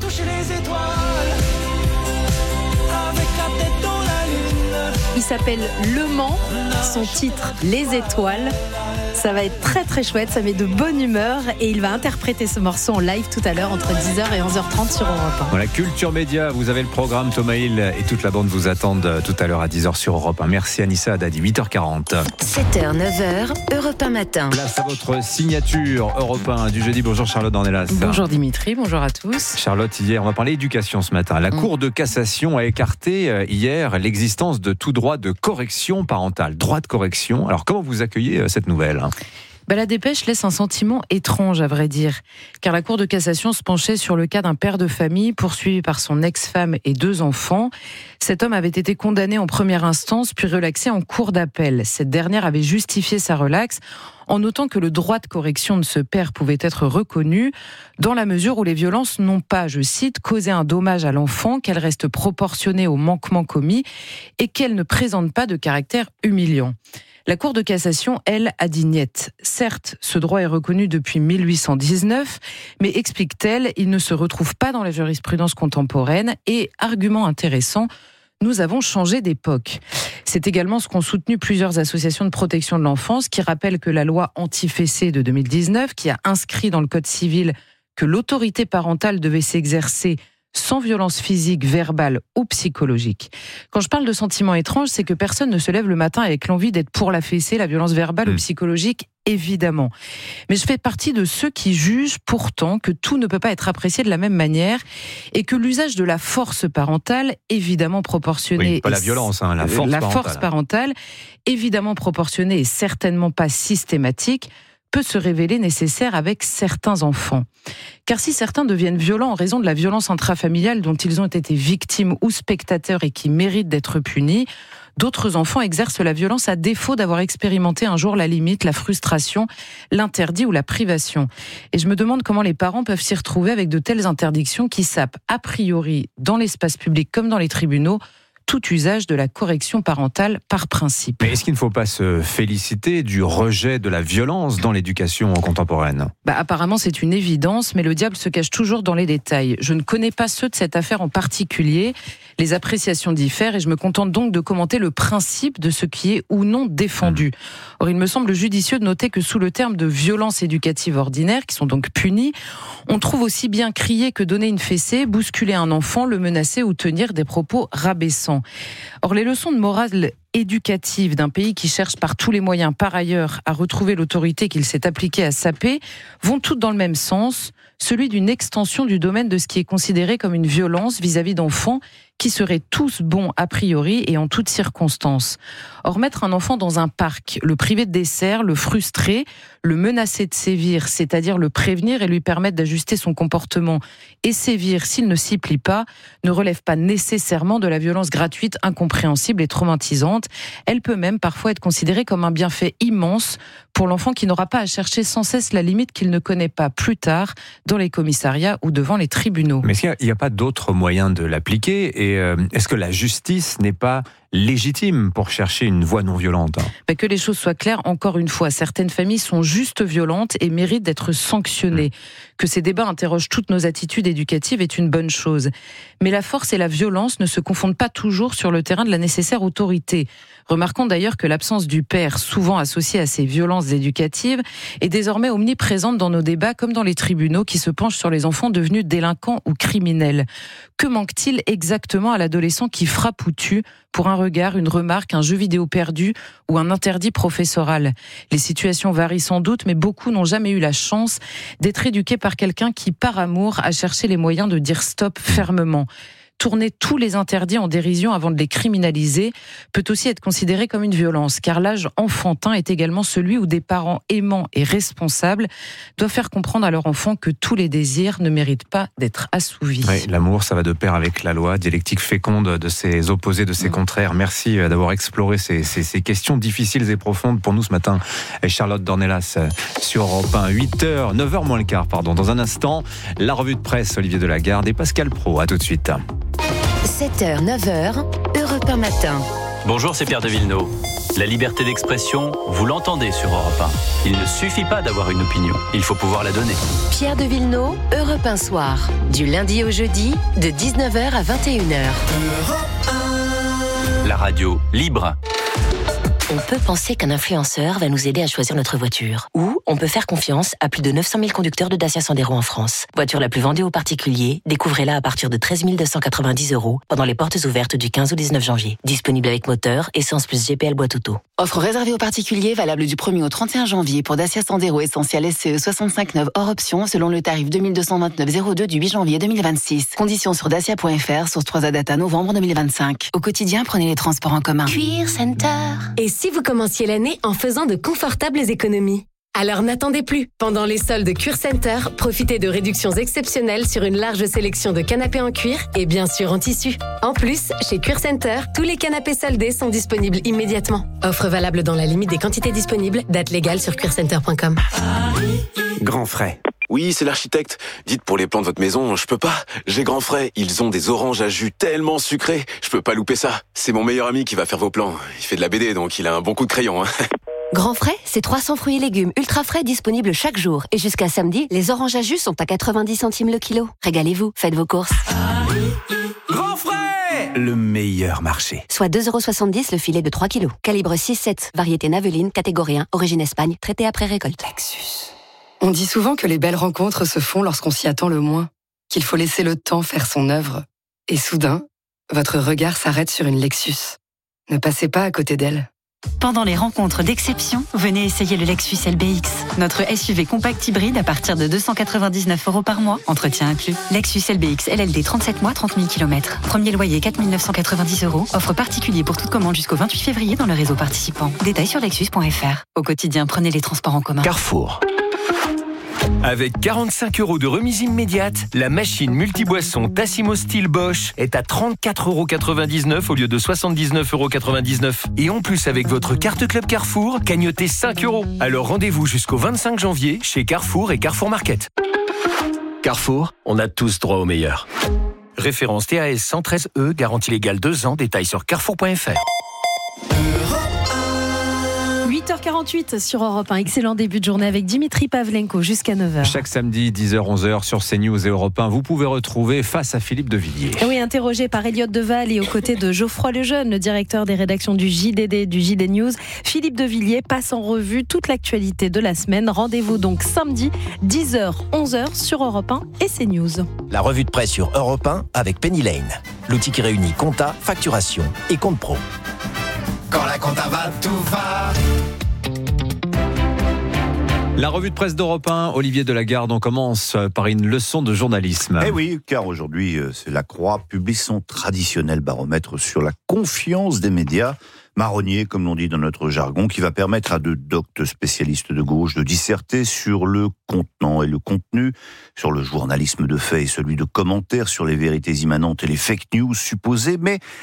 Il s'appelle Le Mans. Son titre, Les Étoiles. Ça va être très très chouette, ça met de bonne humeur et il va interpréter ce morceau en live tout à l'heure entre dix heures et onze heures trente sur Europe un. Voilà, Culture Média, vous avez le programme. Thomas Hill et toute la bande vous attendent tout à l'heure à dix heures sur Europe un. Merci Anissa Haddadi, huit heures quarante. sept heures, neuf heures, Europe un matin. Place à votre signature Europe un du jeudi. Bonjour Charlotte Dornelas. Bonjour Dimitri, bonjour à tous. Charlotte, hier, on va parler éducation ce matin. La mmh. Cour de cassation a écarté hier l'existence de tout droit de correction parentale. Droit de correction. Alors comment vous accueillez cette nouvelle ? Ben, la dépêche laisse un sentiment étrange, à vrai dire, car la Cour de cassation se penchait sur le cas d'un père de famille poursuivi par son ex-femme et deux enfants. Cet homme avait été condamné en première instance, puis relaxé en cour d'appel. Cette dernière avait justifié sa relaxe en notant que le droit de correction de ce père pouvait être reconnu dans la mesure où les violences n'ont pas, je cite, causé un dommage à l'enfant, qu'elles restent proportionnées au manquement commis et qu'elles ne présentent pas de caractère humiliant. La Cour de cassation, elle, a dit niet. Certes, ce droit est reconnu depuis mille huit cent dix-neuf, mais explique-t-elle, il ne se retrouve pas dans la jurisprudence contemporaine et, argument intéressant, nous avons changé d'époque. C'est également ce qu'ont soutenu plusieurs associations de protection de l'enfance qui rappellent que la loi anti-fessée de deux mille dix-neuf, qui a inscrit dans le Code civil que l'autorité parentale devait s'exercer sans violence physique, verbale ou psychologique. Quand je parle de sentiments étranges, c'est que personne ne se lève le matin avec l'envie d'être pour la fessée, la violence verbale mmh. ou psychologique, évidemment. Mais je fais partie de ceux qui jugent pourtant que tout ne peut pas être apprécié de la même manière et que l'usage de la force parentale, évidemment proportionnée... Oui, pas la violence, hein, la force la parentale. force parentale, évidemment proportionnée et certainement pas systématique, peut se révéler nécessaire avec certains enfants. Car si certains deviennent violents en raison de la violence intrafamiliale dont ils ont été victimes ou spectateurs et qui méritent d'être punis, d'autres enfants exercent la violence à défaut d'avoir expérimenté un jour la limite, la frustration, l'interdit ou la privation. Et je me demande comment les parents peuvent s'y retrouver avec de telles interdictions qui sapent a priori dans l'espace public comme dans les tribunaux tout usage de la correction parentale par principe. Mais est-ce qu'il ne faut pas se féliciter du rejet de la violence dans l'éducation contemporaine ? Bah, apparemment, c'est une évidence, mais le diable se cache toujours dans les détails. Je ne connais pas ceux de cette affaire en particulier. Les appréciations diffèrent et je me contente donc de commenter le principe de ce qui est ou non défendu. Or, il me semble judicieux de noter que sous le terme de violence éducative ordinaire, qui sont donc punies, on trouve aussi bien crier que donner une fessée, bousculer un enfant, le menacer ou tenir des propos rabaissants. Or, les leçons de morale éducative d'un pays qui cherche par tous les moyens, par ailleurs, à retrouver l'autorité qu'il s'est appliquée à saper, vont toutes dans le même sens, celui d'une extension du domaine de ce qui est considéré comme une violence vis-à-vis d'enfants qui seraient tous bons a priori et en toutes circonstances. Or, mettre un enfant dans un parc, le priver de dessert, le frustrer, le menacer de sévir, c'est-à-dire le prévenir et lui permettre d'ajuster son comportement et sévir s'il ne s'y plie pas, ne relève pas nécessairement de la violence gratuite, incompréhensible et traumatisante. violente, elle peut même parfois être considérée comme un bienfait immense pour l'enfant qui n'aura pas à chercher sans cesse la limite qu'il ne connaît pas plus tard dans les commissariats ou devant les tribunaux. Mais est-ce qu'il n'y a, a pas d'autre moyen de l'appliquer ? Et euh, est-ce que la justice n'est pas légitime pour chercher une voie non violente ? bah Que les choses soient claires, encore une fois, certaines familles sont juste violentes et méritent d'être sanctionnées. Mmh. Que ces débats interrogent toutes nos attitudes éducatives est une bonne chose. Mais la force et la violence ne se confondent pas toujours sur le terrain de la nécessaire autorité. Remarquons d'ailleurs que l'absence du père, souvent associée à ces violences éducatives, est désormais omniprésente dans nos débats comme dans les tribunaux qui se penchent sur les enfants devenus délinquants ou criminels. Que manque-t-il exactement à l'adolescent qui frappe ou tue pour un regard, une remarque, un jeu vidéo perdu ou un interdit professoral ? Les situations varient sans doute, mais beaucoup n'ont jamais eu la chance d'être éduqués par quelqu'un qui, par amour, a cherché les moyens de dire stop fermement. Tourner tous les interdits en dérision avant de les criminaliser peut aussi être considéré comme une violence, car l'âge enfantin est également celui où des parents aimants et responsables doivent faire comprendre à leur enfant que tous les désirs ne méritent pas d'être assouvis. Oui, l'amour, ça va de pair avec la loi, dialectique féconde de ses opposés, de ses mmh. contraires. Merci d'avoir exploré ces, ces, ces questions difficiles et profondes pour nous ce matin. Charlotte Dornelas sur Europe un, huit heures, neuf heures moins le quart, pardon. Dans un instant, la revue de presse, Olivier Delagarde et Pascal Praud. À tout de suite. sept heures, neuf heures, Europe un matin. Bonjour, c'est Pierre de Villeneuve. La liberté d'expression, vous l'entendez sur Europe un. Il ne suffit pas d'avoir une opinion, il faut pouvoir la donner. Pierre de Villeneuve, Europe un soir. Du lundi au jeudi, de dix-neuf heures à vingt et une heures. La radio libre. On peut penser qu'un influenceur va nous aider à choisir notre voiture. Ou on peut faire confiance à plus de neuf cent mille conducteurs de Dacia Sandero en France. Voiture la plus vendue aux particuliers, découvrez-la à partir de treize mille deux cent quatre-vingt-dix euros pendant les portes ouvertes du quinze au dix-neuf janvier. Disponible avec moteur, essence plus G P L boîte auto. Offre réservée aux particuliers, valable du premier au trente et un janvier pour Dacia Sandero Essential S C E soixante-cinq neuf hors option selon le tarif deux mille deux cent vingt-neuf euros zéro deux du huit janvier deux mille vingt-six. Conditions sur dacia point f r, source trois à data novembre deux mille vingt-cinq. Au quotidien, prenez les transports en commun. Cuir Center. Et si vous commenciez l'année en faisant de confortables économies ? Alors n'attendez plus. Pendant les soldes Cuir Center, profitez de réductions exceptionnelles sur une large sélection de canapés en cuir et bien sûr en tissu. En plus, chez Cuir Center, tous les canapés soldés sont disponibles immédiatement. Offre valable dans la limite des quantités disponibles. Date légale sur cuir center point com. Grand frais. Oui, c'est l'architecte. Dites pour les plans de votre maison, je peux pas. J'ai Grand Frais. Ils ont des oranges à jus tellement sucrés. Je peux pas louper ça. C'est mon meilleur ami qui va faire vos plans. Il fait de la B D, donc il a un bon coup de crayon. Hein. Grand Frais, c'est trois cents fruits et légumes ultra frais disponibles chaque jour. Et jusqu'à samedi, les oranges à jus sont à quatre-vingt-dix centimes le kilo. Régalez-vous, faites vos courses. Grand Frais, le meilleur marché. Soit deux euros soixante-dix le filet de trois kilos. Calibre six sept, variété Naveline, catégorie un, origine Espagne, traité après récolte. Lexus. On dit souvent que les belles rencontres se font lorsqu'on s'y attend le moins, qu'il faut laisser le temps faire son œuvre. Et soudain, votre regard s'arrête sur une Lexus. Ne passez pas à côté d'elle. Pendant les rencontres d'exception, venez essayer le Lexus L B X. Notre S U V compact hybride à partir de deux cent quatre-vingt-dix-neuf euros par mois, entretien inclus. Lexus L B X L L D trente-sept mois, trente mille kilomètres. Premier loyer quatre mille neuf cent quatre-vingt-dix euros. Offre particulier pour toute commande jusqu'au vingt-huit février dans le réseau participant. Détails sur lexus point f r. Au quotidien, prenez les transports en commun. Carrefour. Avec quarante-cinq euros de remise immédiate, la machine multiboisson Tassimo Steel Bosch est à trente-quatre euros quatre-vingt-dix-neuf au lieu de soixante-dix-neuf euros quatre-vingt-dix-neuf. Et en plus, avec votre carte Club Carrefour, cagnotez cinq euros. Alors rendez-vous jusqu'au vingt-cinq janvier chez Carrefour et Carrefour Market. Carrefour, on a tous droit au meilleur. Référence T A S cent treize E, garantie légale deux ans, détails sur carrefour point f r. huit heures quarante-huit sur Europe un. Excellent début de journée avec Dimitri Pavlenko jusqu'à neuf heures. Chaque samedi, dix heures, onze heures sur CNews et Europe un, vous pouvez retrouver Face à Philippe de Villiers. Oui, interrogé par Elliott Deval et aux côtés de Geoffroy Lejeune, le directeur des rédactions du J D D, du J D News, Philippe de Villiers passe en revue toute l'actualité de la semaine. Rendez-vous donc samedi, dix heures, onze heures sur Europe un et CNews. La revue de presse sur Europe un avec Penny Lane, l'outil qui réunit compta, facturation et compte pro. Quand la compta va, tout va. La revue de presse d'Europe un, Olivier Delagarde, on commence par une leçon de journalisme. Eh oui, car aujourd'hui, c'est La Croix publie son traditionnel baromètre sur la confiance des médias, marronnier, comme l'on dit dans notre jargon, qui va permettre à deux doctes spécialistes de gauche de disserter sur le contenant et le contenu, sur le journalisme de fait et celui de commentaires, sur les vérités immanentes et les fake news supposées, mais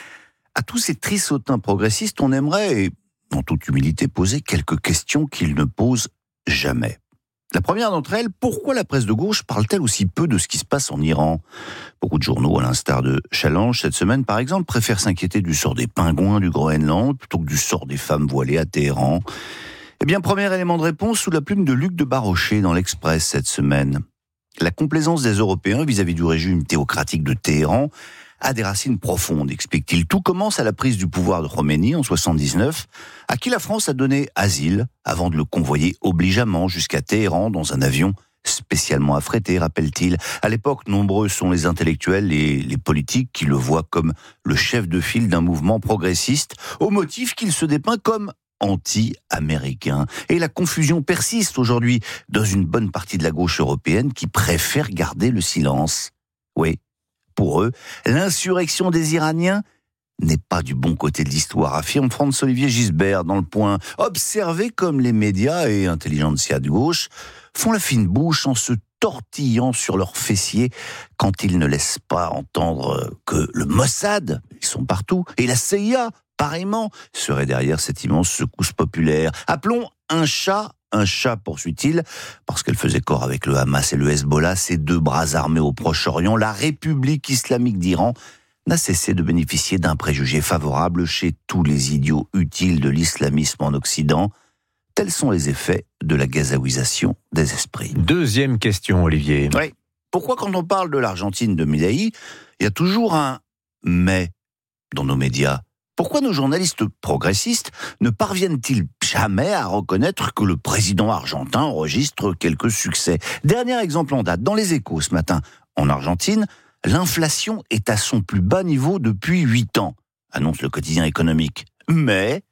À tous ces trissotins progressistes, on aimerait, et en toute humilité, poser quelques questions qu'ils ne posent jamais. La première d'entre elles, pourquoi la presse de gauche parle-t-elle aussi peu de ce qui se passe en Iran ? Beaucoup de journaux, à l'instar de Challenge, cette semaine par exemple, préfèrent s'inquiéter du sort des pingouins du Groenland plutôt que du sort des femmes voilées à Téhéran. Eh bien, premier élément de réponse sous la plume de Luc de Barochet dans l'Express cette semaine. La complaisance des Européens vis-à-vis du régime théocratique de Téhéran a des racines profondes, explique-t-il. Tout commence à la prise du pouvoir de Khomeini en soixante-dix-neuf, à qui la France a donné asile avant de le convoyer obligeamment jusqu'à Téhéran dans un avion spécialement affrété, rappelle-t-il. À l'époque, nombreux sont les intellectuels et les politiques qui le voient comme le chef de file d'un mouvement progressiste, au motif qu'il se dépeint comme anti-américain. Et la confusion persiste aujourd'hui dans une bonne partie de la gauche européenne qui préfère garder le silence. Oui. Pour eux, l'insurrection des Iraniens n'est pas du bon côté de l'histoire, affirme Franz-Olivier Gisbert dans Le Point. Observez comme les médias et intelligentsia de gauche font la fine bouche en se tortillant sur leurs fessiers quand ils ne laissent pas entendre que le Mossad, ils sont partout, et la C I A, pareillement, serait derrière cette immense secousse populaire. Appelons un chat un chat, poursuit-il, parce qu'elle faisait corps avec le Hamas et le Hezbollah, ces deux bras armés au Proche-Orient. La République islamique d'Iran n'a cessé de bénéficier d'un préjugé favorable chez tous les idiots utiles de l'islamisme en Occident. Tels sont les effets de la gazaouisation des esprits. Deuxième question, Olivier. Oui. Pourquoi, quand on parle de l'Argentine de Milei, il y a toujours un « mais » dans nos médias ? Pourquoi nos journalistes progressistes ne parviennent-ils jamais à reconnaître que le président argentin enregistre quelques succès ? Dernier exemple en date, dans les Échos ce matin, en Argentine, l'inflation est à son plus bas niveau depuis huit ans, annonce le quotidien économique. Mais,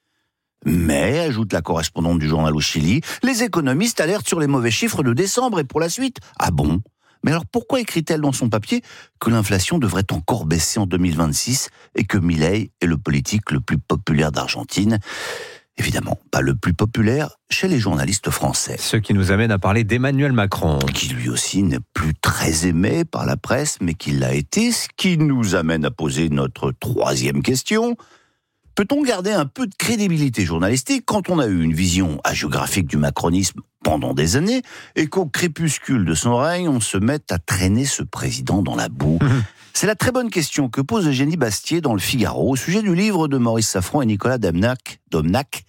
mais, ajoute la correspondante du journal au Chili, les économistes alertent sur les mauvais chiffres de décembre et pour la suite. Ah bon ? Mais alors pourquoi écrit-elle dans son papier que l'inflation devrait encore baisser en deux mille vingt-six et que Milei est le politique le plus populaire d'Argentine ? Évidemment, pas le plus populaire chez les journalistes français. Ce qui nous amène à parler d'Emmanuel Macron. Qui lui aussi n'est plus très aimé par la presse, mais qui l'a été, ce qui nous amène à poser notre troisième question. Peut-on garder un peu de crédibilité journalistique quand on a eu une vision hagiographique du macronisme pendant des années et qu'au crépuscule de son règne, on se met à traîner ce président dans la boue ? Mmh. C'est la très bonne question que pose Eugénie Bastier dans Le Figaro au sujet du livre de Maurice Safran et Nicolas Domnac, Domnac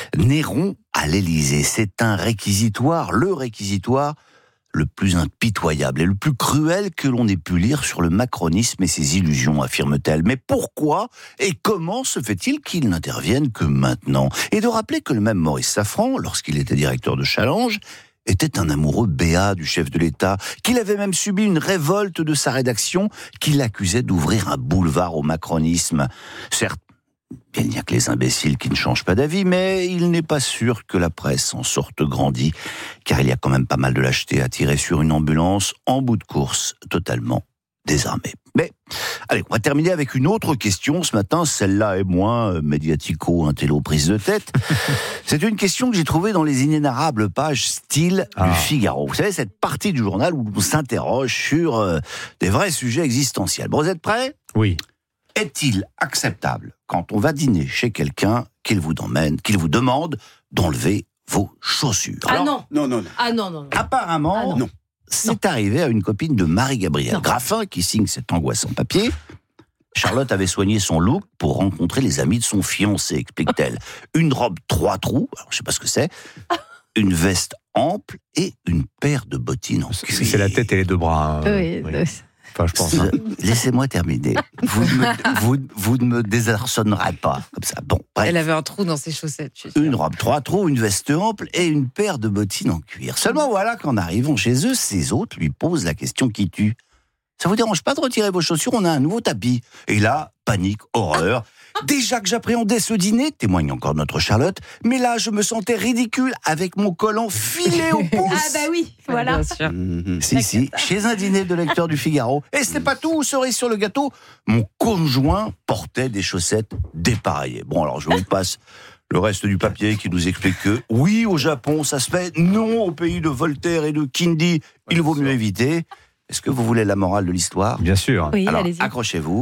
Néron à l'Élysée. C'est un réquisitoire, le réquisitoire le plus impitoyable et le plus cruel que l'on ait pu lire sur le macronisme et ses illusions, affirme-t-elle. Mais pourquoi et comment se fait-il qu'il n'intervienne que maintenant ? Et de rappeler que le même Maurice Safran, lorsqu'il était directeur de Challenge, était un amoureux béat du chef de l'État, qu'il avait même subi une révolte de sa rédaction qui l'accusait d'ouvrir un boulevard au macronisme. Certes, il n'y a que les imbéciles qui ne changent pas d'avis, mais il n'est pas sûr que la presse en sorte grandie, car il y a quand même pas mal de lâcheté à tirer sur une ambulance en bout de course, totalement désarmée. Mais, allez, on va terminer avec une autre question ce matin, celle-là est moins médiatico-intello prise de tête. C'est une question que j'ai trouvée dans les inénarrables pages style ah. du Figaro. Vous savez, cette partie du journal où on s'interroge sur euh, des vrais sujets existentiels. Bon, vous êtes prêts ? Oui. Est-il acceptable, quand on va dîner chez quelqu'un, qu'il vous emmène, qu'il vous demande d'enlever vos chaussures ? Ah Alors, non. Non, non, non. Ah non, non, non. Apparemment, ah non. non. C'est non. arrivé à une copine de Marie-Gabrielle non. Graffin qui signe cet angoissant papier. Charlotte avait soigné son look pour rencontrer les amis de son fiancé, explique-t-elle. Une robe trois trous, alors je sais pas ce que c'est, une veste ample et une paire de bottines en cuir. C'est la tête et les deux bras. Hein. Oui, oui. Enfin, je pense. Hein. Laissez-moi terminer. Vous ne me, vous, vous ne me désarçonnerez pas comme ça. Bon, bref. Elle avait un trou dans ses chaussettes. Une robe trois trous, une veste ample et une paire de bottines en cuir. Seulement voilà qu'en arrivant chez eux, ces hôtes lui posent la question qui tue. Ça vous dérange pas de retirer vos chaussures ? On a un nouveau tapis. Et là, panique, horreur. Déjà que j'appréhendais ce dîner, témoigne encore notre Charlotte, mais là, je me sentais ridicule avec mon collant filé au pouce. Ah bah oui, voilà. Bien sûr. Mmh, si, si, chez un dîner de lecteur du Figaro. Et c'était pas tout, cerise sur le gâteau, mon conjoint portait des chaussettes dépareillées. Bon, alors je vous passe le reste du papier qui nous explique que, oui, au Japon, ça se fait, non, au pays de Voltaire et de Kindi, il vaut mieux éviter. Est-ce que vous voulez la morale de l'histoire ? Bien sûr. Oui, alors, allez-y. accrochez-vous.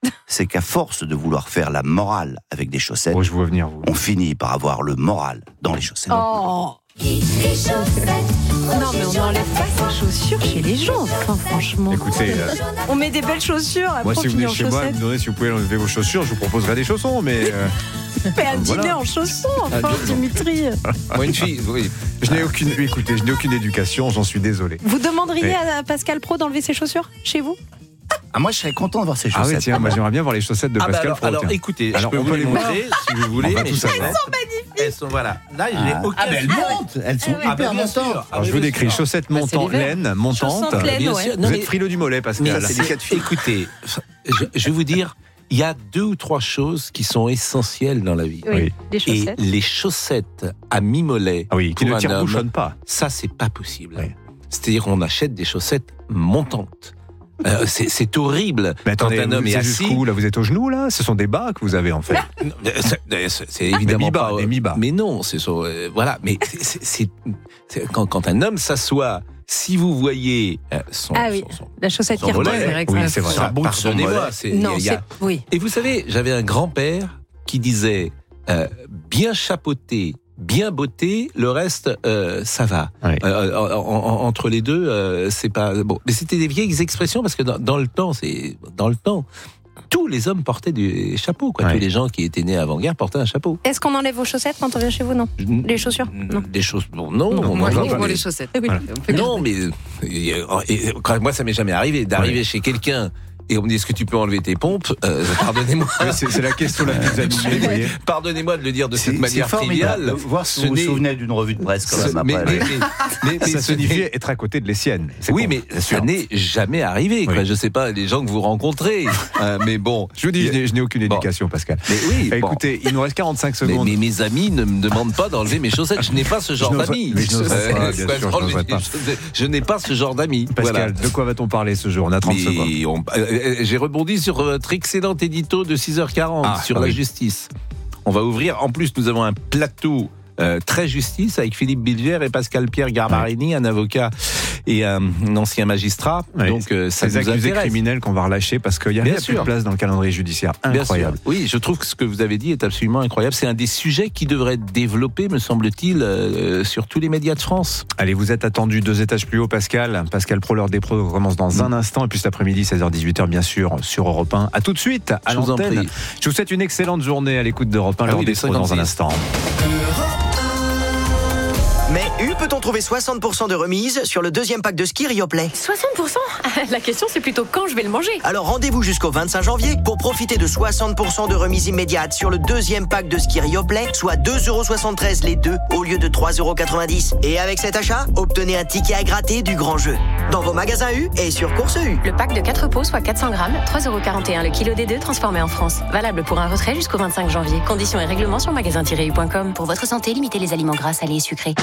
c'est qu'à force de vouloir faire la morale avec des chaussettes, oh, je vois venir, on finit par avoir le moral dans les chaussettes. Oh. Non mais on n'enlève pas ses chaussures chez les gens, enfin, franchement. Écoutez, euh, on met des belles chaussures, après moi on si vous finit venez en chez moi, chaussettes. me demandez si vous pouvez enlever vos chaussures, je vous proposerai des chaussons, mais... Euh... Mais un voilà. dîner en chaussons, enfin, Ah, Dimitri. Moi, une fille, oui. Je n'ai aucune, écoutez, je n'ai aucune éducation, j'en suis désolé. Vous demanderiez Mais... à Pascal Praud d'enlever ses chaussures chez vous? Ah, moi, je serais content de voir ces chaussettes. Ah oui, tiens, moi j'aimerais bien voir les chaussettes de Ah bah Pascal alors, Praud. alors tiens. écoutez, alors, je peux on vous peut les les voir montrer si vous voulez. On va Mais tout je- savoir. Elles sont magnifiques. Elles sont voilà. Là, je Ah, n'ai aucun. ah, mais elles montent. Elles sont Ah, hyper ben, bien sûr. montantes. Ah, Alors je mais veux bien décrire sûr. chaussettes Bah, c'est montantes, l'hiver. laine, montantes. Chaussettes laine, Bien ouais. sûr. Vous Non, êtes mais- frileux du mollet, Mais Pascal. c'est des cas de filles. écoutez, je, je vais vous dire, il y a deux ou trois choses qui sont essentielles dans la vie. Oui, les Et chaussettes. les chaussettes à mi-mollet Ah oui, qui pour ne un tire-bouchonnent homme, pas. ça c'est pas possible. Oui. C'est-à-dire qu'on achète des chaussettes montantes. Euh, c'est, c'est horrible Mais attendez, quand un homme vous est êtes assis. jusqu'où là? Vous êtes au genou là? Ce sont des bas que vous avez en fait. Non, C'est, c'est- c'est évidemment mi-bas, pas. des mi-bas. Mais non, c'est sur, euh, voilà. Mais c'est, c'est- c'est- c'est- quand, quand un homme s'assoit, si vous voyez euh, son, Ah oui, son- son- la chaussette son qui retombe, mollet, c'est vrai que Oui, ça- c'est vrai. ça, bout de son pardonnez-moi, mollet. c'est- Non, il y a- c'est... Oui. Et vous savez, j'avais un grand-père qui disait euh, bien chapeauté, bien botté, le reste euh, ça va. Oui. Euh, en- en- entre les deux, euh, c'est pas bon. Mais c'était des vieilles expressions parce que dans, dans le temps, c'est dans le temps, tous les hommes portaient des chapeaux. Quoi. Oui. Tous les gens qui étaient nés avant-guerre portaient un chapeau. Est-ce qu'on enlève vos chaussettes quand on vient chez vous? Non. Les chaussures? Non. Des choses. Bon, non, Non, on Moi, va je pas vois les- les chaussettes. Oui. Voilà. Non, mais euh, et, et, quand- moi, ça m'est jamais arrivé d'arriver Ouais. chez quelqu'un. Et on me dit, est-ce que tu peux enlever tes pompes? euh, Pardonnez-moi. Oui, c'est, c'est la question la plus animée, vous voyez. Pardonnez-moi de le dire de C'est cette manière c'est formidable triviale. de voir si Ce vous vous n'est- souvenez d'une revue de presse quand ce- même mais, après. mais, mais, mais- mais Ça ce n'est- signifie être à côté de les siennes. C'est oui, con. mais C'est ça sûr. n'est jamais arrivé. Quoi. Oui. Je sais pas les gens que vous rencontrez, euh, mais bon. Je vous dis, je n'ai, je n'ai aucune Bon. éducation, Pascal. Mais oui. Eh, bon. Écoutez, il nous reste quarante-cinq Mais, secondes. mais mes amis ne me demandent pas d'enlever mes chaussettes. Je n'ai pas ce genre Je n'oserais- d'amis. mais je n'oserais pas, bien quoi, sûr, je d'enlever n'oserais des pas. chaussettes. Je n'ai pas ce genre d'amis. Pascal, Voilà. de quoi va-t-on parler ce jour? On a trente secondes. Mais on- euh, j'ai rebondi sur votre excellent édito de six heures quarante Ah, sur oui. la justice. On va ouvrir. En plus, nous avons un plateau euh, très justice avec Philippe Bilger et Pascal Pierre Garbarini, un avocat et un, un ancien magistrat. Oui, Donc, euh, ça ces nous accusés intéresse. criminels qu'on va relâcher parce qu'il y a Bien plus de sûr. place dans le calendrier judiciaire. Bien Incroyable. sûr. Oui, je trouve que ce que vous avez dit est absolument incroyable. C'est un des sujets qui devrait être développé, me semble-t-il, euh, sur tous les médias de France. Allez, vous êtes attendu deux étages plus haut, Pascal. Pascal Pro, l'heure des pros commence dans un instant. Et puis cet après-midi, seize heures dix-huit heures, bien sûr, sur Europe un. À tout de suite, à Je vous en l'antenne. prie. Je vous souhaite une excellente journée à l'écoute d'Europe un. Ah L'heure oui, des les pros dans un cinquante-six. instant. Mais U peut-on trouver soixante pour cent de remise sur le deuxième pack de ski Rioplay? soixante pour cent? La question, c'est plutôt quand je vais le manger. Alors rendez-vous jusqu'au vingt-cinq janvier pour profiter de soixante pour cent de remise immédiate sur le deuxième pack de ski Rioplay, soit deux euros soixante-treize les deux au lieu de trois euros quatre-vingt-dix. Et avec cet achat, obtenez un ticket à gratter du grand jeu. Dans vos magasins U et sur Course U. Le pack de quatre pots, soit quatre cents grammes, trois euros quarante et un le kilo des deux transformé en France. Valable pour un retrait jusqu'au vingt-cinq janvier. Conditions et règlements sur magasin tiret u point com. Pour votre santé, limitez les aliments gras, salés et sucrés.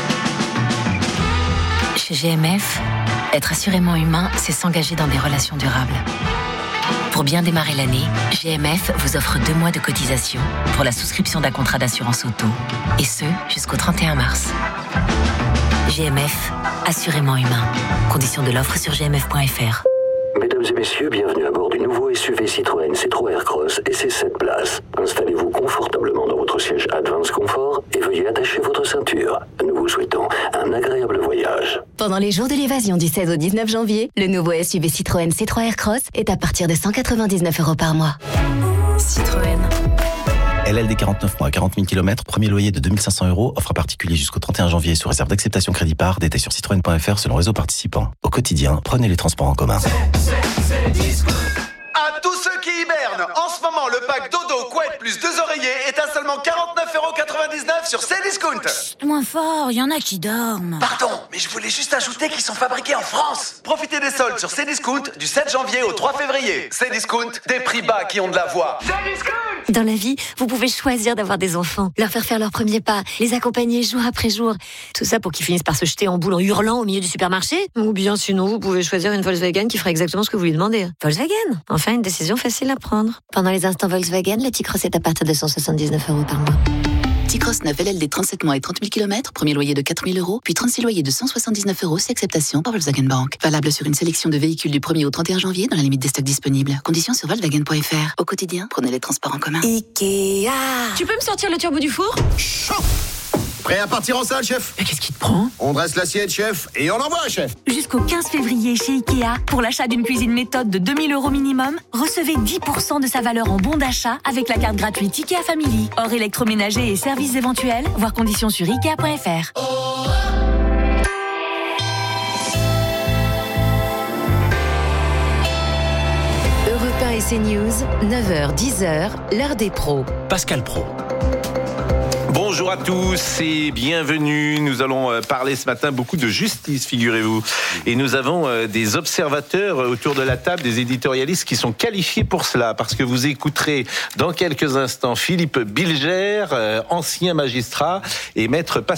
Chez G M F, être assurément humain, c'est s'engager dans des relations durables. Pour bien démarrer l'année, G M F vous offre deux mois de cotisation pour la souscription d'un contrat d'assurance auto. Et ce, jusqu'au trente et un mars. G M F, assurément humain. Conditions de l'offre sur g m f point f r. Mesdames et messieurs, bienvenue à bord du nouveau S U V Citroën C trois Aircross et ses sept places. Installez-vous confortablement dans votre siège Advance Comfort et veuillez attacher votre ceinture. Nous vous souhaitons un agréable voyage. Pendant les jours de l'évasion du seize au dix-neuf janvier, le nouveau S U V Citroën C trois Aircross est à partir de cent quatre-vingt-dix-neuf euros par mois. Citroën. L L D quarante-neuf mois, quarante mille kilomètres, premier loyer de deux mille cinq cents euros, offre à particulier jusqu'au trente et un janvier sous réserve d'acceptation crédit par, détail sur citroën point f r selon réseau participant. Au quotidien, prenez les transports en commun. À tous ceux qui hibernent, en ce moment, le pack Dodo Couette plus deux oreillers est à seulement quarante-neuf euros quatre-vingt-dix-neuf sur Cdiscount. Moins fort, il y en a qui dorment. Pardon, mais je voulais juste ajouter qu'ils sont fabriqués en France. Profitez des soldes sur Cdiscount du sept janvier au trois février. Cdiscount, des prix bas qui ont de la voix. Dans la vie, vous pouvez choisir d'avoir des enfants, leur faire faire leurs premiers pas, les accompagner jour après jour. Tout ça pour qu'ils finissent par se jeter en boule en hurlant au milieu du supermarché. Ou bien sinon, vous pouvez choisir une Volkswagen qui ferait exactement ce que vous lui demandez. Volkswagen, enfin une décision facile à prendre. Pendant les instants Volkswagen, le T-Cross est à partir de cent soixante-dix-neuf euros par mois. T-Cross neuf L L D trente-sept mois et trente mille kilomètres, premier loyer de quatre mille euros, puis trente-six loyers de cent soixante-dix-neuf euros, c'est acceptation par Volkswagen Bank. Valable sur une sélection de véhicules du premier au trente et un janvier dans la limite des stocks disponibles. Conditions sur volkswagen point f r. Au quotidien, prenez les transports en commun. Ikea. Tu peux me sortir le turbo du four ? Prêt à partir en salle, chef ? Mais qu'est-ce qui te prend ? On dresse l'assiette, chef, et on envoie, chef. Jusqu'au quinze février chez Ikea, pour l'achat d'une cuisine méthode de deux mille euros minimum, recevez dix pour cent de sa valeur en bon d'achat avec la carte gratuite Ikea Family. Hors électroménager et services éventuels, voir conditions sur ikea point f r. Europe un et CNews, neuf heures dix heures, l'heure des pros. Pascal Pro. Bonjour à tous et bienvenue. Nous allons parler ce matin beaucoup de justice, figurez-vous. Et nous avons des observateurs autour de la table, des éditorialistes qui sont qualifiés pour cela, parce que vous écouterez dans quelques instants Philippe Bilger, ancien magistrat, et maître Pascal